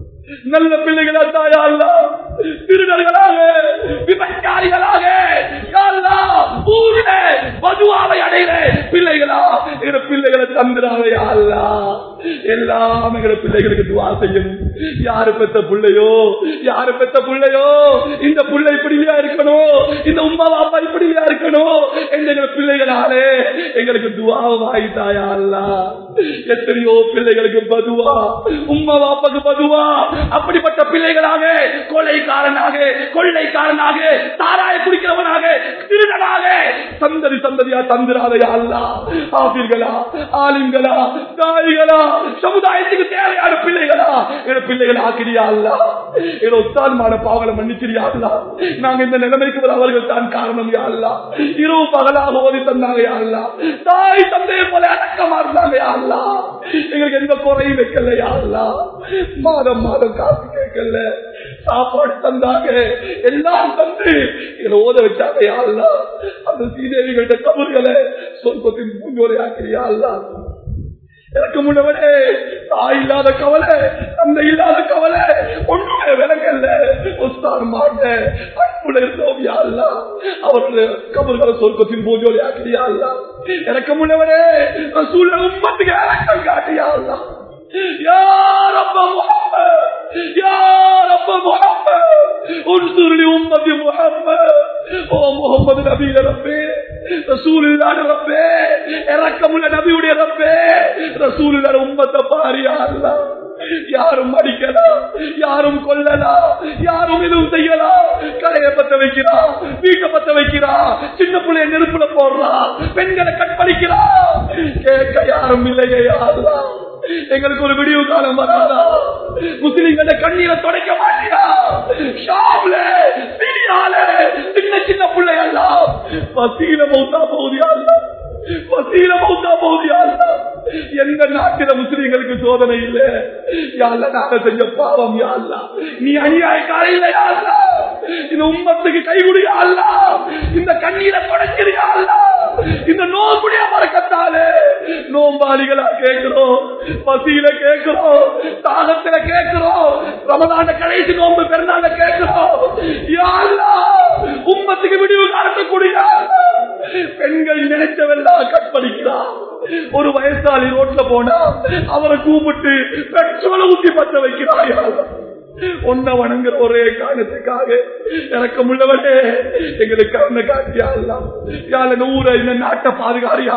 நல்ல பிள்ளைகளா தாயா அல்லா. திருடர்களாக விபச்சாரிகளாக யா அல்லாஹ் ஊரிலே மதுவாவை அடைகிற பிள்ளைகளா எங்க பிள்ளைகளை தந்துடாத யா அல்லாஹ். எல்லாம் எங்க பிள்ளைகளுக்கு துஆ செய்யணும். யாரு பெத்த பிள்ளையோ, யாரு பெத்த பிள்ளையோ, இந்த பிள்ளை இப்படியா இருக்கணும், இந்த உம்மா பாப்பா இப்படியா இருக்கணும், எங்க பிள்ளைகளாலே எங்களுக்கு துஆ வாய்தாயா அல்லாஹ். எத்தனையோ பிள்ளைகளுக்கு பதுவா, உம்மா பாப்பாக்கு பதுவா. அப்படிப்பட்ட பிள்ளைகளாக கொலைக்காரனாக, கொள்ளைக்காரனாக, சாராய குடிக்கிறவனாக, திருடனாக சந்ததி சந்ததியா தந்திராதையா அல்லாஹ். ஆபிர்களா, ஆலிம்களா, தாய்களா, சமுதாயத்துக்கு தேவையான பிள்ளைகளா என் பிள்ளைகள் ஆக்கிறியா அல்லாஹ். என் ஒத்தான்மான பாவங்களை மன்னிச்சிரியா அல்லாஹ். நாங்க இந்த நிலைமைக்கு வர அவர்கள் தான் காரணம் யா அல்லாஹ். இரவு பகலாக ஓதி தந்தாங்க யா அல்லாஹ். தாய் தந்தையை போல அடக்கமா இருந்தாங்க யா அல்லாஹ். எங்களுக்கு எந்த குறையும் வைக்கல யா அல்லாஹ். மாதம் மாதம் காசு கேட்கல, சாப்பாடு தந்தாங்க, எல்லாம் தந்து எங்களை ஓத வச்சாங்க யா அல்லாஹ். அந்த சீதேவிகள கபர்களை சொர்க்கத்தின் பூஞ்சோலை ஆக்கிறியா அல்லாஹ். எனக்கு முன்னவனே, தாய் இல்லாத கவலை, தந்தை இல்லாத கவலை ஒன்றுமே விலகல்ல. உஸ்தார் மாட்ட அன்புல இருந்தோம் யா அல்லாஹ். அவருடைய கபர்களை சொர்க்கத்தின் பூஞ்சோலை ஆக்கிறியா அல்லாஹ். எனக்கு முன்னவனே, ரசூல் உம்மத்துக்கு இறக்கம் காட்டியா அல்லாஹ். யா ரப்ப முஹம்மத், யா ரப்ப முஹம்மத், உன்சுர் லி உம்மத்தி முஹம்மத். ஓ முஹம்மது நபியே ரப்பே, ரசூலுல்லாஹ் ரப்பே, இரக்கமுள்ள நபியுடைய ரப்பே, ரசூலுல்லாஹ் உம்மத்தை பாரியா அல்லாஹ். யாரும் அடிக்கலாம், யாரும் கொல்லலாம், யாரும் எதுவும் செய்யலாம். கடையை பத்த வைக்கிறான், வீட்டை பத்த வைக்கிறான், சின்ன பிள்ளைய நெருப்புல போடுறான், பெண்களை கற்பழிக்கிறான். கேட்க யாரும் இல்லையே. யாருதான் எங்களுக்கு ஒரு விடிவு காலம் வராதா? முஸ்லிம்கள கண்ணீரை துடைக்க மாட்டியா? ஷாம்ல சிரியால சின்ன சின்ன பிள்ளையெல்லாம் பசியில மௌத்தா போகுதியா? பசியில மௌத்தா போகுதியா? எந்த நாட்டில முஸ்லிம்களுக்கு சோதனை இல்லை. யாழ்ல நாங்க செஞ்ச பாவம் யாழ்ல, நீ அநியாயக்கார இல்லையா? இந்த உம்மத்துக்கு கைகுடியா? இந்த கண்ணீரை தொடக்கிறியா? இந்த நோக்குடைய மறக்கத்தாலே நோம்பாளிகளா கேட்கிறோம், பசியில கேட்கிறோம், தாகத்துல கேட்கிறோம், ரமலான கடைசி நோம்பு பெருநாள கேட்கிறோம். யாழ்லா உம்மத்துக்கு விடிவு காட்டக்கூடிய பெண்கள் நினைச்சவெல்லாம் கற்பழிக்கிறார். ஒரு வயசாளி ரோட்ல போனா அவரை கூப்பிட்டு பெட்ரோலை ஊத்தி பத்த வைக்கிறாயா? ஒன்ன வணங்குற ஒரே காரணத்துக்காக எனக்கு முள்ளவனே எங்களுக்கு கருணை காட்டியா? யாழ இந்த ஊரை இந்த நாட்டை பாதுகாரியா?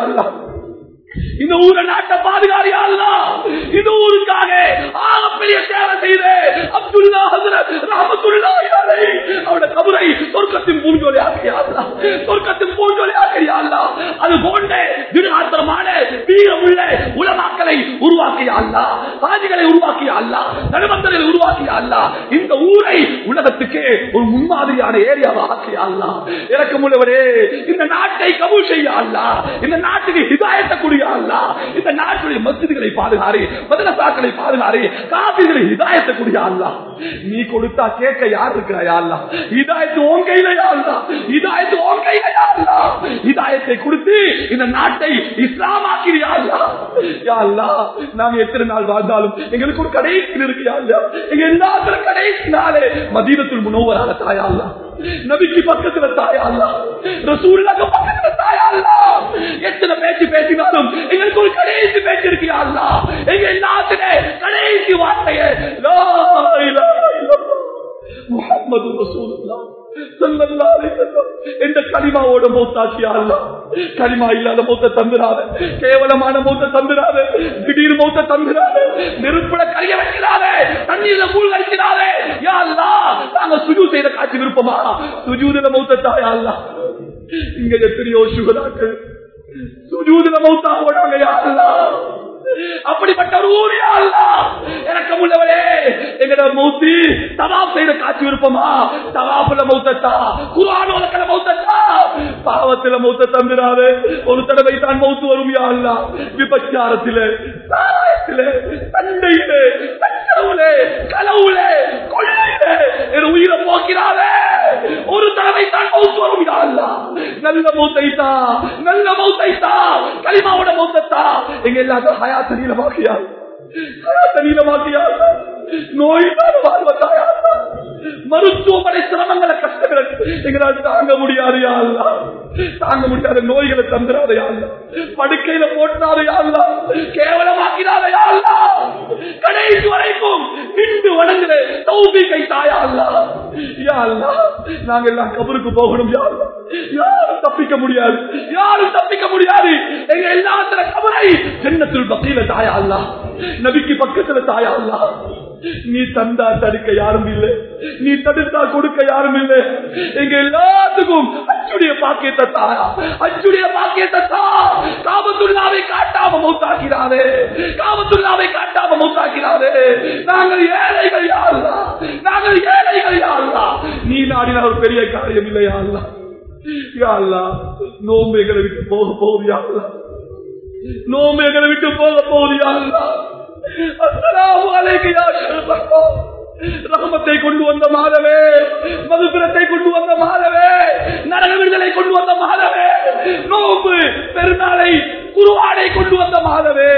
இந்த ஊரை நாட்டை பாதுகாரியா? இந்த ஊருக்காக ஆகப்பெரிய சேவை செய்த அப்துல்லா ஹஸ்ரத் ரஹ்மத்துல்லாஹி அலைஹி அவருடைய கபரை சொர்க்கத்தின் பூஞ்சோலை ஆக்கியா? சொர்க்கத்தின் பூஞ்சோலை ஆக்கியா? அது போன்ற திடகாத்திரமான வீரமுள்ள உலமாக்களை உருவாக்கியா? சாதிகளை உருவாக்கியா? நடுவந்தரை உருவாக்கியா? இந்த ஊரை உலகத்துக்கே ஒரு முன்மாதிரியான ஏரியாவை ஆக்கியா? எனக்கு முழுவதே இந்த நாட்டை கபூல் செய்யா? இந்த நாட்டுக்கு ஹிதாயத்தை கூடிய இந்த நாட்டுடைய மஸ்ஜிதுகளை பாதுகாரி, மதரசாக்களை பாதுகாரி, காபிர்களை ஹிதாயத்தை கூடிய அல்லாஹ். நீ கொடுத்தா கேட்க யார் இருக்கிறாயா? அல்லாஹ் ஹிதாயத்து உன் கையிலயா? அல்லாஹ் ஹிதாயத்து உன் கையிலயா? அல்லாஹ் ஹிதாயத்தை கொடுத்து இந்த நாட்டை இஸ்லாமாக்கிறியா? அல்லாஹ் யா அல்லாஹ் நாங்க எத்தனை நாள் வாழ்ந்தாலும் எங்களுக்கு ஒரு கடைசி இருக்கியா? அல்லாஹ் எங்க எல்லாத்திலும் கடைசி நாளே மதீனத்துல் முனவ்வரால தாயா? அல்லாஹ் நபிக்கு பக்கத்துல தாயா? அல்லாஹ் ரசூலுல்லாஹ்க்கு பக்கத்துல தாயா? அல்லாஹ் எத்தனை பேச்சு பேசினாலும் எங்களுக்கு ஒரு கடைசி பேச்சு இருக்கியா? அல்லாஹ் எங்க எல்லாத்திலே கடைசி வார்த்தையே லா இலாஹா இல்லல்லாஹ் முஹம்மது ரசூலுல்லாஹ் ஸல்லல்லாஹு அலைஹி வஸல்லம் என்ற கலிமாவோட மௌத்தாக்கியா? அல்லாஹ் கலிமா இல்லாத மௌத்த தந்துராத, கேவலமான மௌத்த தந்துராத, திடீர் மௌத்த தந்துராத, நெருப்புல கரிய வைக்கிறாத, தண்ணீர்ல மூழ்க வைக்கிறாத. யா அல்லாஹ் நாங்க சுஜூத் செய்த காட்சி விருப்பமா? சுஜூதுல மௌத்த தாயா? அல்லாஹ் இங்க எத்தனையோ சுகதாக்கள் சுஜூதுல மௌத்தா போனாங்க. யா அல்லாஹ் அப்படிப்பட்ட ஒரு ஊர் யா அல்லாஹ் எனக்கு முள்ளவரே எங்கட மௌத்தி தவாப் செய்த காட்சி விருப்பமா? தவாப்புல மௌத்தா, குர்ஆன் ஓதக்கல மௌத்தா, பாவத்துல மௌத்த தந்துராதே. ஒரு தடவை தான் மௌத்து வரும் யா அல்லாஹ். விபச்சாரத்திலே, சாராயத்திலே, சண்டையிலே, சச்சரவுலே, களவுலே, கொள்ளையிலே என் உயிரை போக்கிறாதே. ஒரு தடவை தான் மௌத்து வரும் யா அல்லாஹ். நல்ல மௌத்தைத்தா, நல்ல மௌத்தைத்தா, கலிமாவோட மௌத்தா. எங்க எல்லாரும் ஹயாத்த நீளமாக்கியா? ஹயாத்த நீளமாக்கியா? நோய்தான் வாழ்வதாயா? மருத்துவமனை சிரமங்களை கஷ்டங்களை எங்களால் தாங்க முடியாது யா அல்லாஹ். தாங்க முடியாத நோய்களை தந்துராத யா அல்லாஹ். படுக்கையில போட்டாத யா அல்லாஹ். கேவலமாக்கிறாத யா அல்லாஹ். கடைசி வரைக்கும் நின்று வணங்குற தௌபீகை தாயா அல்லாஹ். யா அல்லாஹ் நாங்க எல்லாம் கபருக்கு போகணும் யா அல்லாஹ். யாரும் தப்பிக்க முடியாது, யாரும் தப்பிக்க முடியாது. எங்க எல்லாத்துல கபரை ஜன்னத்துல் பக்கீல தாயா அல்லாஹ். நபிக்கு பக்கத்துல தாயா அல்லாஹ். நீ தந்தா தடுக்க யாரும் இல்லை, நீ தடுத்தா கொடுக்க யாரும் இல்லை. எங்க எல்லாத்துக்கும் அச்சுடைய பாக்கியத்தை தாயா, அச்சுடைய பாக்கியத்தை தா. காபத்துல்லாவை காட்டாம மௌத்தாக்கிறாரே, காபத்துல்லாவை காட்டாம மௌத்தாக்கிறாரே. நாங்கள் ஏழைகள் யா அல்லாஹ், நாங்கள் ஏழைகள் யா அல்லாஹ். நீ நாடின ஒரு பெரிய காரியம் இல்லை யா அல்லாஹ். யா அல்லாஹ் நோம்பு எங்களை விட்டு போக போகுது யா அல்லாஹ். நோம்பு எங்களை விட்டு போக போகுது யா அல்லாஹ். அஸ்ஸலாமு அலைக்க யா ஷரஃபல்லாஹ். ரஹ்மத்தை கொண்டு வந்த மாதவே, மதுபிரத்தை கொண்டு வந்த மாதவே, நரக விடுதலை கொண்டு வந்த மாதவே, நோம்பு பெருநாளை குர்ஆனை கொண்டு வந்த மாதவே,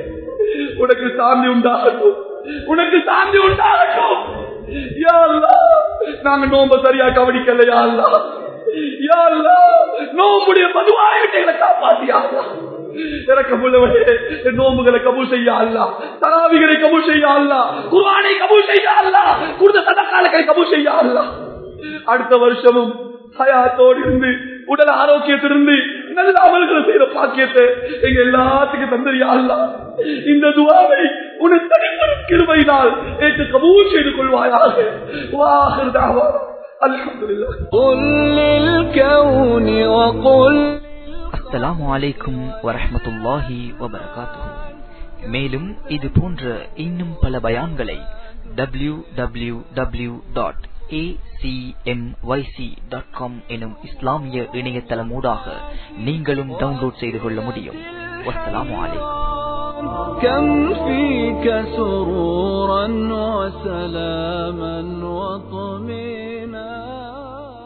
உனக்கு சாந்தி உண்டாகட்டும், உனக்கு சாந்தி உண்டாகட்டும். யா அல்லாஹ் நாங்க நோம்ப சரியா கவனிக்கல யா அல்லாஹ். யா அல்லாஹ் நோம்புடைய மதுவாயை விட்டு எங்களை காப்பாத்தியா அல்லாஹ். எனக்கு முள்ளவரே நோம்புகளை கபூல் செய்ய அல்லாஹ், தராவிகளை கபூல் செய்ய அல்லாஹ், குர்ஆனை கபூல் செய்ய அல்லாஹ், கொடுத்த சதகாக்களை கபூல் செய்ய அல்லாஹ். அடுத்த வருஷமும் ஹயாத்தோடு இருந்து உடல் ஆரோக்கியத்திலிருந்து நல்ல அமல்களை செய்யற பாக்கியத்தை எங்க எல்லாத்துக்கும் தந்தறியா அல்லாஹ். இந்த துஆவை உன் தனிப்பெரும் கிருபையினால் ஏற்று கபூல் செய்து கொள்வாயாக. வாஹிர் தஅவானா அல்ஹம்துலில்லாஹ். قل للكون وقل. அஸ்ஸலாமு அலைக்கும் வரஹ்மத்துல்லாஹி வபரகாத்துஹு. மேலும் இது போன்ற இன்னும் பல பயான்களை W W W dot A C M Y C dot com எனும் இஸ்லாமிய இணையதளமூடாக நீங்களும் டவுன்லோட் செய்து கொள்ள முடியும். வஸ்ஸலாமு அலைக்கும். كم فيك سرورا وسلاما وطمئنا